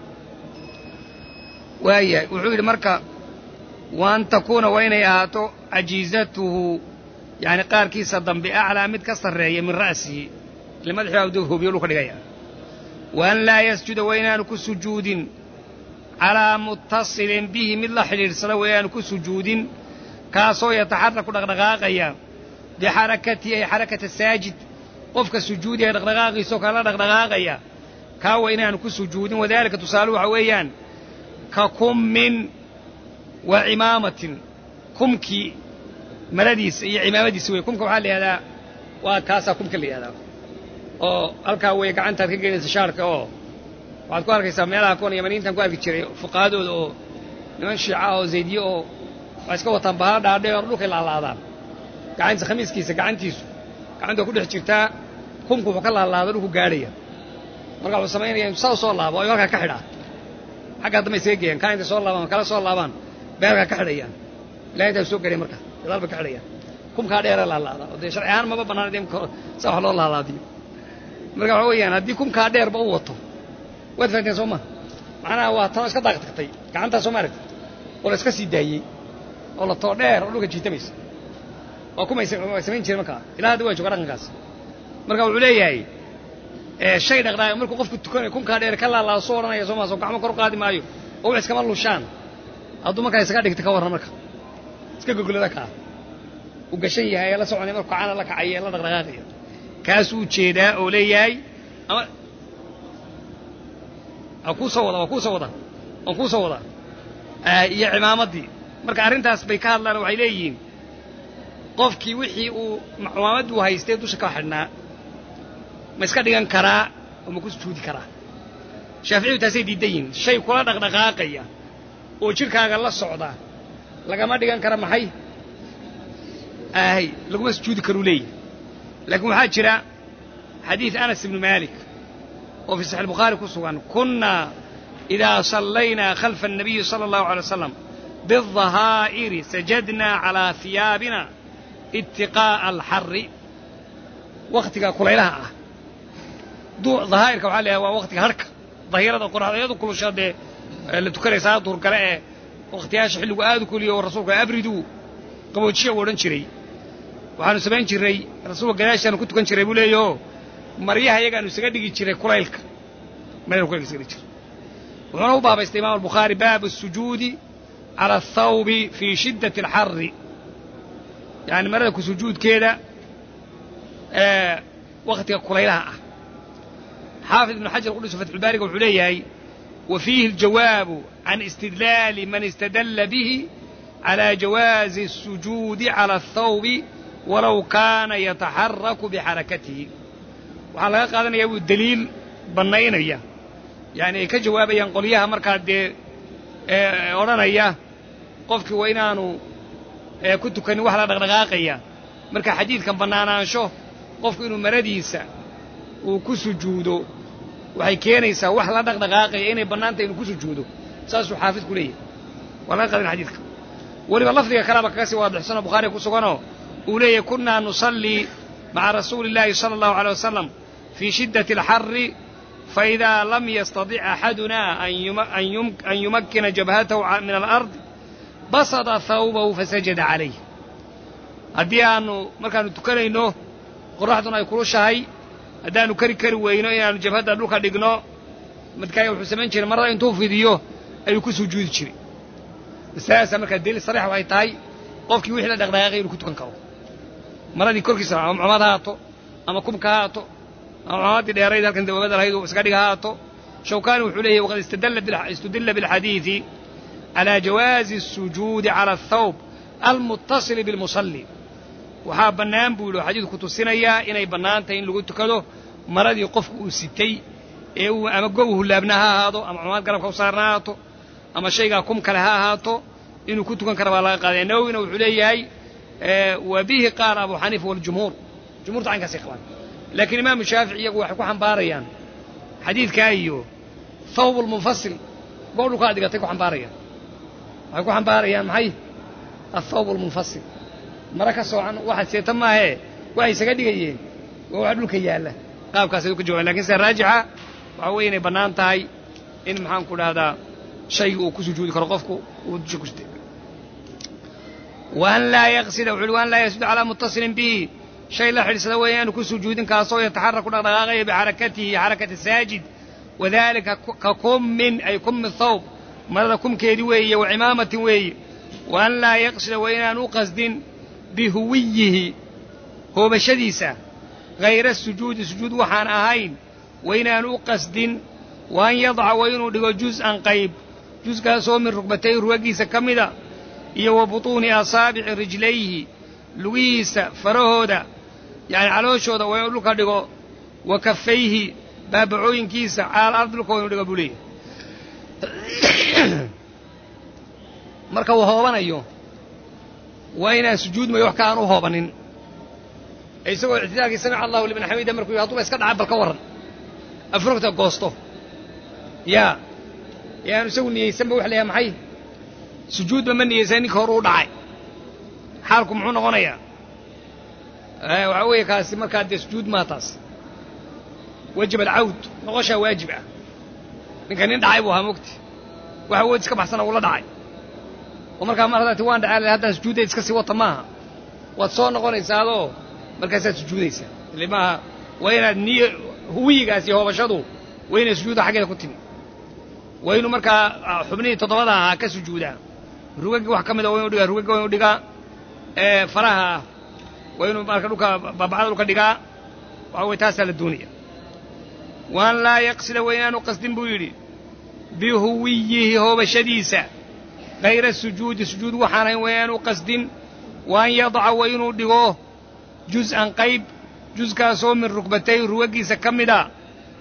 وهي وحول مركة وأن تكون وين يهاتو عجيزته يعني قال كيسا بأعلى متكسر رأي من رأسه لما دحوا دوه بيقولوا كده وأن لا يسجد وينان كسجود على متصل به من لحل الصلاة وينان كسجود كاسو يتحرك دغدغاقيا بحركته أي حركة الساجد قفك السجود يا دغدغاقي سو كلا دغدغاقيا كاو وينان كسجود وذلك تسالوا حويان ككم من وعمامة كمكي مرديس هي عمامديس وي كمكم حالي هذا وكاسا كمك اللي هذا oo halka way gacanta ka geeyay shaarka oo waad ku arkaysaa meelaha koon yamaniintan ku arki jiray fuqaadooda oo niman shiica oo zaydiyo oo waa iska wataan bahar dhaadheer dhulka laalaadaan gacanta khamiiskiisa gacantiisu gacanta ku dhex jirtaa kumku wuxuu ka laalaado dhulku gaaraya marka uu sameeyay soo soo laabo oo halka ka xidhaa xagga dambe isee geeyaan ka inta soo laabaan kala soo laabaan beerka ka xidhayaan ilaa inta soo garay marka dalba ka xidhayaan kumka dheer laalaada oo sharci ahaan ma banaan deem sax loo laalaadiyo marka waxa weeyaan haddii kumkaa dheerba u wato waad fahanteen soo ma macnaha waa tan iska daaqtay gacantaa soo maaragtay oo la iska sii daayey oo la too dheer oo dhulka jiitamaysa oo kumay samayn jiray markaa ilaa hadda waa jooga dhaqankaas marka wuxuu leeyahay shay dhaqdhaqaaq markuu qofku tukanayo kumkaa dheer ka laalaado soo odhanaya soo ma soo gacmo kor u qaadi maayo oo wax iskama lushaan hadduu markaa isaga dhigta ka warran marka iska gogolada kaa u gashan yahay la soconay markuu caana la kacay la dhaqdhaqaaqaya kaasuu jeedaa oo leeyahay ama aku soo wada ku soo wada oo ku soo wada iyo imaamadii marka arintaas bay ka hadlaan waxay leeyihiin qofkii wixii uu imaamadu haystay dusha ka xidhnaa ma iska dhigan karaa oo ma ku sujuudi karaa shaaficiyu taasay diidan yihiin shay kula dhaqdhaqaaqaya oo jidhkaaga la socda lagama dhigan kara maxay ahay laguma sujuudi karuu leeyahy laakiin waxaa jira xadiid anas ibnu maalik oo fi saxiix albukhaari ku sugan kunnaa idaa sallaynaa khalfa annabiyi sala allahu alay wasalam bialdahaa'iri sajadnaa calaa hiyaabina itiqaa'a alxarri wakhtiga kulaylaha ah dahaa'irka waxaa leeyahay waa wakhtiga harhka dahirada qoraxda iyadu kulusha dee la tukanaysaa duhur kale ee wakhtiyaasha xilligu aad u kuliyo oo rasuulka abriduu qaboojiya u odhan jiray waxaanu samayn jirray rasuulka gadaashaanu ku tukan jiray buu leeyahoo maryaha iyagaanu isaga dhigi jiray kulaylka maryaha kulaylka isaga dhigi jiray wuxuuna u baabaystay imaam albukhaari baabu asujuudi cala athawbi fii shiddati alxarri yacani marada ku sujuudkeeda ee wakhtiga kulaylaha ah xaafid ibnu xajar qudhisu fatxulbaariga wuxuu leeyahay wa fiihi aljawaabu can istidlaali man istadalla bihi calaa jawaazi الsujuudi cala athawbi walow kaana yataxaraku bixarakatihi waxaa laga qaadanayaa buu deliil bannaynaya yani ay ka jawaabayaan qolyaha markaa dee odhanaya qofkii waa inaanu ku tukanin wax la dhaqdhaqaaqaya marka xadiidkan bannaanaansho qofku inuu maradiisa uu ku sujuudo waxay keenaysaa wax la dhaqdhaqaaqaya inay bannaantay inuu ku sujuudo saasuu xaafidku leeyahay waa laga qaadana xadiidka weliba lafdiga kaleba kaga sii waadixsanoo bukhaariga ku suganoo uu leeyahay kunnaa nusallii maca rasuuli illaahi sala allahu alay wasalam fii shiddati alxarri faidaa lam yastadic axaduna an yumakkina jabhatahu min alard basada thawbahu fasajada calayh haddii aanu markaanu tukanayno qorraxduna ay kulushahay haddaanu kari kari weyno inaanu jabhadda dhulka dhigno madkaaga wuxuu samayn jiray marada intuu fidiyo ayuu ku sujuudi jiray masaladaasa markaa daliil sariix waxay tahay qofkii wixii la dhaqdhaqaaqay inuu ku tukan karo maradii korkiisa ama cumad ha haato ama kubka ha haato ama cumaddii dheerayd halkan dawaabada lahayd uu iska dhiga ha haato shawkaani wuxuu leeyahy waqad istudilla bilxadiidi calaa jawaazi الsujuudi cala athawb almutasili bilmusalli waxaa bannaan buu yidhi xadiidku tusinayaa inay bannaan tahay in lagu tukado maradii qofku uu sitay ee uu ama gow hullaabna ha ahaado ama cumaad garabka u saarna ha ahaato ama shaygaa kum kale ha ahaato inuu ku tukan kara baa laga qaadaya nawowina wuxuu leeyahay wa bihi qaala abu xaniifa waljumhuur jumhuurta caynkaasay qabaan laakiin imaamu shaafici iyagu waxay ku xambaarayaan xadiidkaa iyo thawb lmunfasil goo dhulkaa dhigatay ku xambaarayaan waxay ku xambaarayaan maxay athawb almunfasil mara ka soocan waxaad seeta maahee waxay isaga dhigayeen waa waxa dhulka yaalla qaabkaasay ka jawaaban lakin sida raajixa waxaa weeye inay bannaan tahay in maxaan ku dhahdaa shayga uu ku sujuudi karo qofku uu dusha ku sitay waan laa yaqsida wuxu uhi waan laa yasjuda calaa muttasilin bihi shay la xidhiidsada weeye aanu ku sujuudin kaasoo yataxaraku dhaqdhaqaaqaya bixarakatihi xarakati saajid wadalika ka kummin ay kummi thawb marada kumkeedii weeye wa cimaamatin weeye waan laa yaqsida waa inaan u qasdin bihuwiyihi hoobashadiisa hayra sujuudi sujuud waxaan ahayn waa inaan u qasdin waan yadca waa inuu dhigo juz'an qayb juskaasoo min rugbatay rugagiisa ka mida iyo wa butuuni asaabici rijlayhi lugihiisa farahooda yani calooshooda waa inuu dhulka dhigo wa kafayhi baabacooyinkiisa cala ard dhulka waa inuu dhigo buu leeyahy marka uu hoobanayo waa inaan sujuud mayo wax ka aan u hoobanin isagoo ictidaalkii samica allahu liman xamida markuu yidhi haduuba iska dhaca bal ka warran afrogta goosto yaa yaanu isagu niyeysanba wax layahay maxay sujuudba ma niyeysan ninka hore u dhacay xaalku muxuu noqonayaa waxaa weeye kaasi markaa dee sujuud maa taas wajib alcawd noqoshaa waajib ah ninka nin dhacay buu ahaa mogti waxa wood iska baxsana ula dhacay oo markaa mar haddaati waan dhacaa haddaan sujuuddayd iska sii wata maaha waad soo noqonaysaadoo markaasaad sujuudaysaa ile maaha waa inaad niy huwiyigaasi hoobashadu waa inay sujuudda xaggeeda ku timi waa inuu markaa xubnihii toddobada ahaa ka sujuudaa rugaggii wax ka mida waa inu dhigaa rugagga waa inu dhigaa faraha waa inuu marka dhulka baabacada dhulka dhigaa waxa way taasaa la doonaya waan laa yaqsida waa inaanu qasdin buu yidhi bihuwiyihi hoobashadiisa hayra sujuudi sujuud waxaanayn waa inaanu qasdin waan yadaca waa inuu dhigo juz'an qayb juskaasoo min rugbatay rugaggiisa ka mida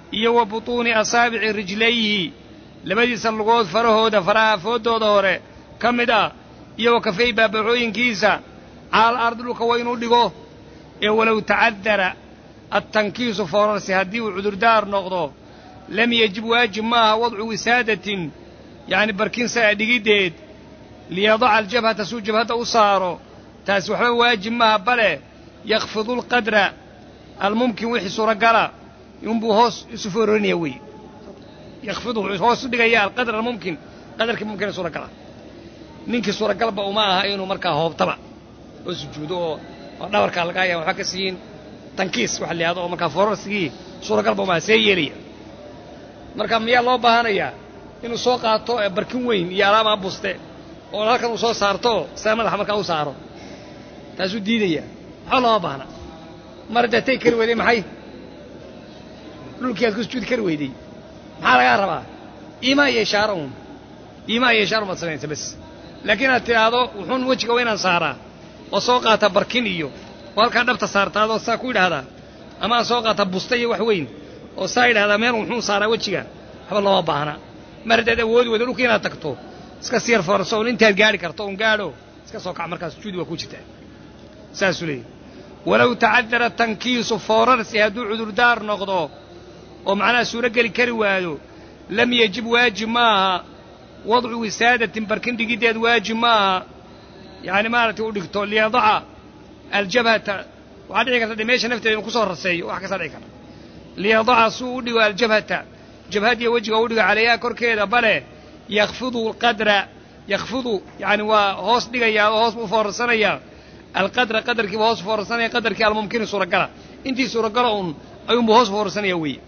iyo wa butuuni asaabici rijlayhi labadiisa lugood farahooda faraha fooddooda hore ka mid ah iyo wa kafay baabacooyinkiisa cala al ardi dhulka waa inuu dhigo ee walow tacadara attankiisu foorarsi haddii uu cudurdaar noqdo lam yajib waajib maaha wadcu wisaadatin yacni barkinsaga dhigiddeed liyadaca aljabhata suu jabhadda u saaro taasi waxba waajib maaha bale yakhfidu alqadra almumkin wixii suuragala inbuu hoos isu foorarinaya weeye yakhfidu wuxuu hoos u dhigaya alqadra almumkin qadarkii mumkina suuragala ninkii suuragalba uma aha inuu markaa hoobtaba oo sujuudo oo oo dhabarkaa laga haya waxba ka siiyin tankiis waxa la yidhahdo oo markaa foorarsigii suuragalba uma aha see yeelaya marka miyaa loo baahanayaa inuu soo qaato barkin weyn iyo alaama buste oo halkan uu soo saarto saa madaxa markaa u saaro taasuu diidaya waxba looma baahna mar haddaad tegi kari weyday maxay dhulkii aad ku sujuudi kari weyday maxaa lagaa rabaa iimaa iyo ishaaro uun iimaa iyo ishaaro umaad samaynaysa bas laakiin aad tidhaahdo wuxuun wejiga waa inaan saaraa oo soo qaata barkin iyo oo halkaa dhabta saartaadoo saa ku yidhaahdaa ama aan soo qaata busta iyo wax weyn oo saa yidhahdaa meel wuxuu saaraa wejiga waxba looma baahna mar haddaad awoodi weydo dhulka inaad tagto iska siyar foorarso un intaad gaadhi karto un gaadho iska soo kac markaas sujuudi waa ku jirtaa saasuu leeyahy walow tacadara tankiisu foorarsi hadduu cudurdaar noqdo oo macnaha suuro geli kari waayo lam yajib waajib maaha wadcu wisaadatin barkin dhigiddeed waajib maaha yacni maaragtay u dhigto liyadaca aljabhata waxaa dhici karta de meesha nafteeda inu ku soo raseeyo wax kastaa dhici karta liyadaca suu u dhigo aljabhata jabhadiya wejiga u dhigo calayhaa korkeeda bale yakhfidu alqadra yakhfidu yacni waa hoos dhigayaa oo hoos buu foorarsanayaa alqadra qadarkiiba hoos foorarsanaya qadarkii almumkini suuragala intii suuragala uun ayuunbuu hoos foorarsanaya weeye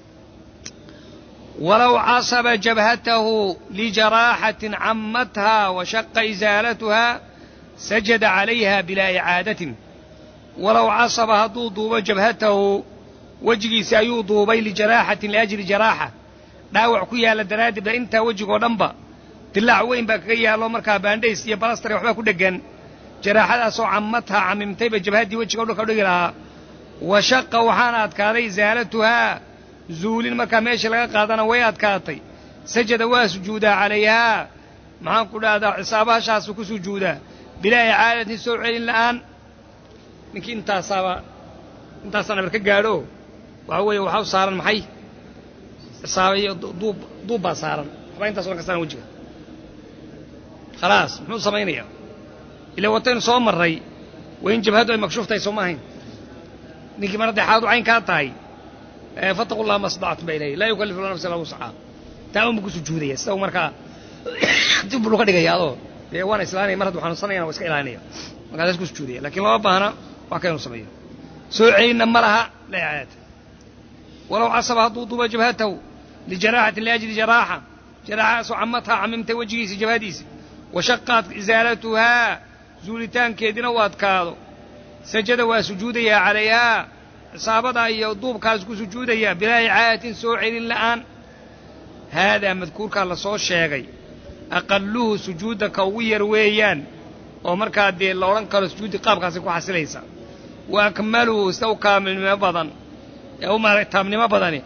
walow casaba jabhatahu lijaraaxatin cammathaa wa shaqa isaalatuhaa sajada calayha bilaa icaadatin walow casaba hadduu duubo jabhatahu wejigiisi ayuu duubay lijaraaxatin liajli jaraaxa dhaawac ku yaalla daraaddeed ba intaa wejigoo dhanba dilaac weyn baa kaga yaallo markaa baandhays iyo balastare waxbaa ku dheggan jaraaxadaasoo cammathaa camimtayba jabhaddii wejiga o dhanka u dhigi lahaa wa shaqa waxaana adkaaday isaalatuhaa zuulin markaa meeshii laga qaadana way adkaatay sajada waa sujuudaa calayhaa maxaan ku dhahdaa cisaabahashaasuu ku sujuudaa bilaa icaadatin soo celin la'aan ninkii intaasaaba intaasaa nabar ka gaadho waxa weeye waxaa u saaran maxay cisaaba iyo duub duub baa saaran waxbaa intaas o dhan ka saaran wejiga khalaas muxuu samaynayaa ila wataynu soo marray waa in jabhaddu ay makshuuftahay soo ma ahayn ninkii mar hadday xaaladu cayn kaa tahay fattaqu llaha ma stadactum baa ilahay laa yukallifu illa nafsan illa wuscahaa taa unbu ku sujuudaya sida u markaa dib buu ka dhigaya adoo dee waana islaanaya mar hadduu xanuunsanayana waa iska ilaalinaya markaasaas ku sujuudaya lakiin lama baahna wax ka inuu sameeyo soo celinna ma laha la icaadata walow casaba hadduu duuba jabhatahu lijaraaxatin liajli jaraaxa jaraaxadaasoo cammathaa camimtay wejigiisi jabhadiisi wa shaqaat isaalatuhaa zuulitaankeediina u adkaado sajada waa sujuudayaa calayhaa cisaabadaa iyo duubkaas ku sujuudayaa bilaa icaadatin soo celin la'aan haadaa madkuurkaa la soo sheegay aqalluhu sujuudda ka ugu yar weeyaan oo markaa dee la odhan karo sujuuddii qaabkaasay ku xasilaysaa wa akmaluhu sida u kaamilnimo badan ee u maara taamnimo badani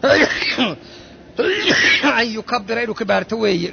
an yukabira inuu kibaarto weeye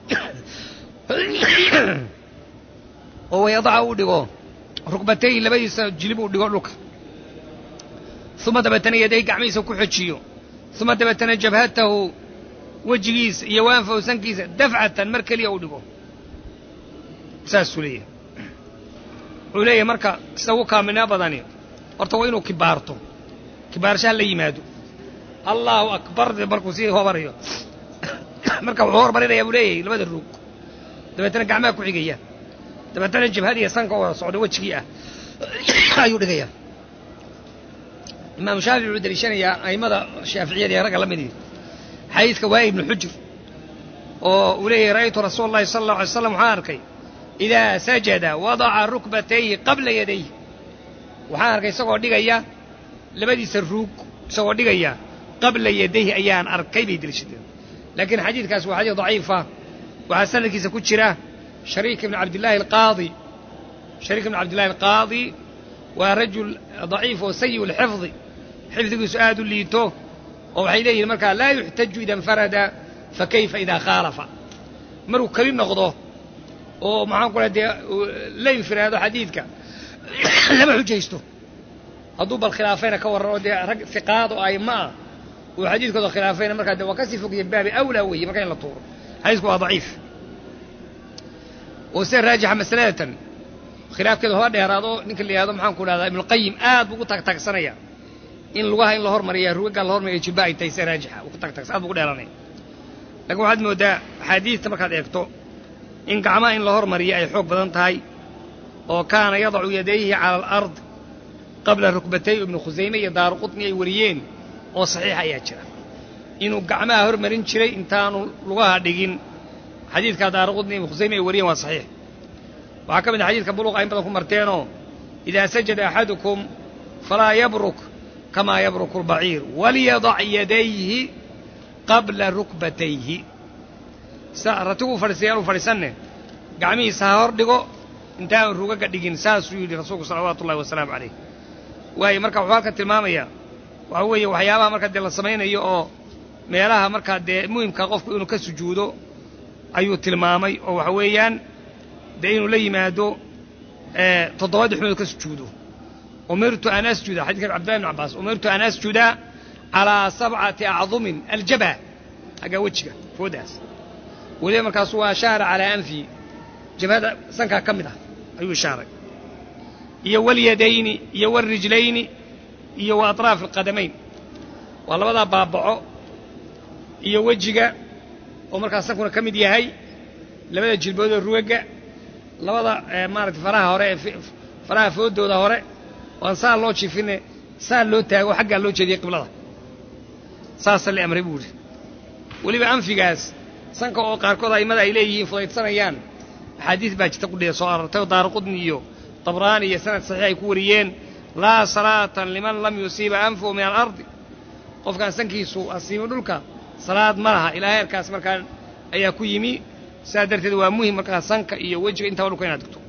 oo wayadaca u dhigo rukbatayhi labadiisa jilib uu dhigo dhulka uma dabeetana yaday gacmihiisa ku xojiyo uma dabeetana jabhatahu wejigiisa iyo waanfahu sankiisa dafcatan mar keliya u dhigo saasuu leeyahay wuxuu leeyahay marka sida ugu kaamilnimo badani horta waa inuu kibaarto kibaarshaha la yimaado allahu akbar de markuu sii hobarayo marka wuxuu hormarinayaa buu leeyahay labada ruug dabeetana gacmaha ku xigaya dabeetana jabhadiiya sanka oo socda wejigii ah ayuu dhigayaa imaamu shaafici wuxuu daliishanayaa a'immada shaaficiyada ee ragga la midii xadiidka waa'i ibnu xujr oo uu leeyahay ra'aytu rasuula allahi sala allahu alay slam waxaan arkay idaa sajada wadaca rukbatayhi qabla yadayh waxaan arkay isagoo dhigaya labadiisa ruug isagoo dhigaya qabla yadayhi ayaan arkay bay deliishadeen laakiin xadiidkaas waa xadiid daciifa waxaa sanadkiisa ku jira shariik ibn cabdillaahi alqaadi shariik ibn cabdillahi alqaadi waa rajul daciif oo sayi lxifdi xifdigiisu aad u liito ووحي إليه مركا لا يحتج إذا انفرد فكيف إذا خالف مرو كريم نقضه ومعان قول لا ينفر هذا حديثك لما حجيسته أضوب الخلافين كور ثقات وأئمة وحديثك ذو خلافين مركا وكسف في الباب أولوي مركا للطور حديثك ضعيف وسير راجح مسألة خلاف كذا هو ده هذا نكل هذا محن كل هذا ابن القيم آد بقول تك تك سنية إن لغة إن لهور مريا روي قال لهور مريا جباي تيسير راجحة وقول تك تك آد بقول هذا لكن واحد مودا حديث تمرك هذا يكتو إن قعما إن لهور مريا يحب بدن تهاي وكان يضع يديه على الأرض قبل ركبتي ابن خزيمة يدار قطني وريين وصحيح يأجر إنه قعما هور مرين شري إنتانو لغة دقين حديث كدار قطني ابن خزيمة وريين وصحيح وحكم الحديث كبلوغ أين بدكم مرتينه إذا سجد أحدكم فلا يبرك كما يبرك البعير وليضع يديه قبل ركبتيه رتقوا فرسيان وفرسنه قعمي سهر دقو انتهى الرقاق دقين ساسو يدي رسولك صلوات الله والسلام عليه وهي مركب وحالك التلمامية وهو وحيابها مركب دي السمين ايو ميلاها مركب دي مهم كغفك انو كسجوده ايو التلمامي وحويان دينو لي مادو اه تضواد حمد كسجوده أمرت أن أسجد حديث عبد الله بن عباس أمرت أن أسجد على سبعة أعظم الجبهة أجا وجهك فوداس وليه مركزوا شهر على أنفي جبهة سنكا كمدة أيوة شهر يو اليدين يو الرجلين يو أطراف القدمين والله بدأ بابعه يو وجهك ومركز سنكونا كمد يهي لبدا جلبود الروجة لبدا مارت فراها هوري فراها فود ودا هوري وان سال لو جيفين سال لو تاغو حقا لو جيدي قبلده ساس اللي امر بوري وليبا انفيغاس سانكا او قاركود اي مدا اليهين فويدسنayaan حديث با جتا قديه سو ارتay daar qudniyo طبراني iyo sanad saxiix ay ku wariyeen la salatan liman lam yusiba anfu min al-ard qofkan sankiisu asiibo dhulka salaad malaha ilaahay arkaas markaan ayaa ku yimi saadarteed waa muhiim markaa sanka iyo wajiga inta dhulka inaad dhigto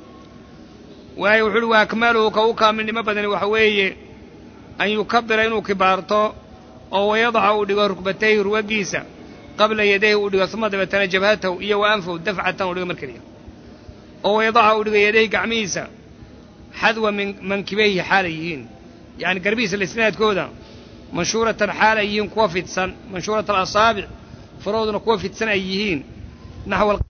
waayo wuxuu waa kamaalo ka uu kaamilnimo badan waxa weeye an yukabbira inuu kibaarto oo wayadaca uu dhigo rukbatay ruwagiisa qabla yadayhi uu dhigo thumma dabatana jabhatahu iyo waanfu dafcatan uu dhigo markaliya oo wayadaca uu dhigo yadayhi gacmiisa xadwa min mankibayhi xaalayiin yani garbiisa lisnaadkooda manshuratan xaalayiin kuwa fidsan manshuratan asaabic farooduna kuwa fidsan ay yihiin نحو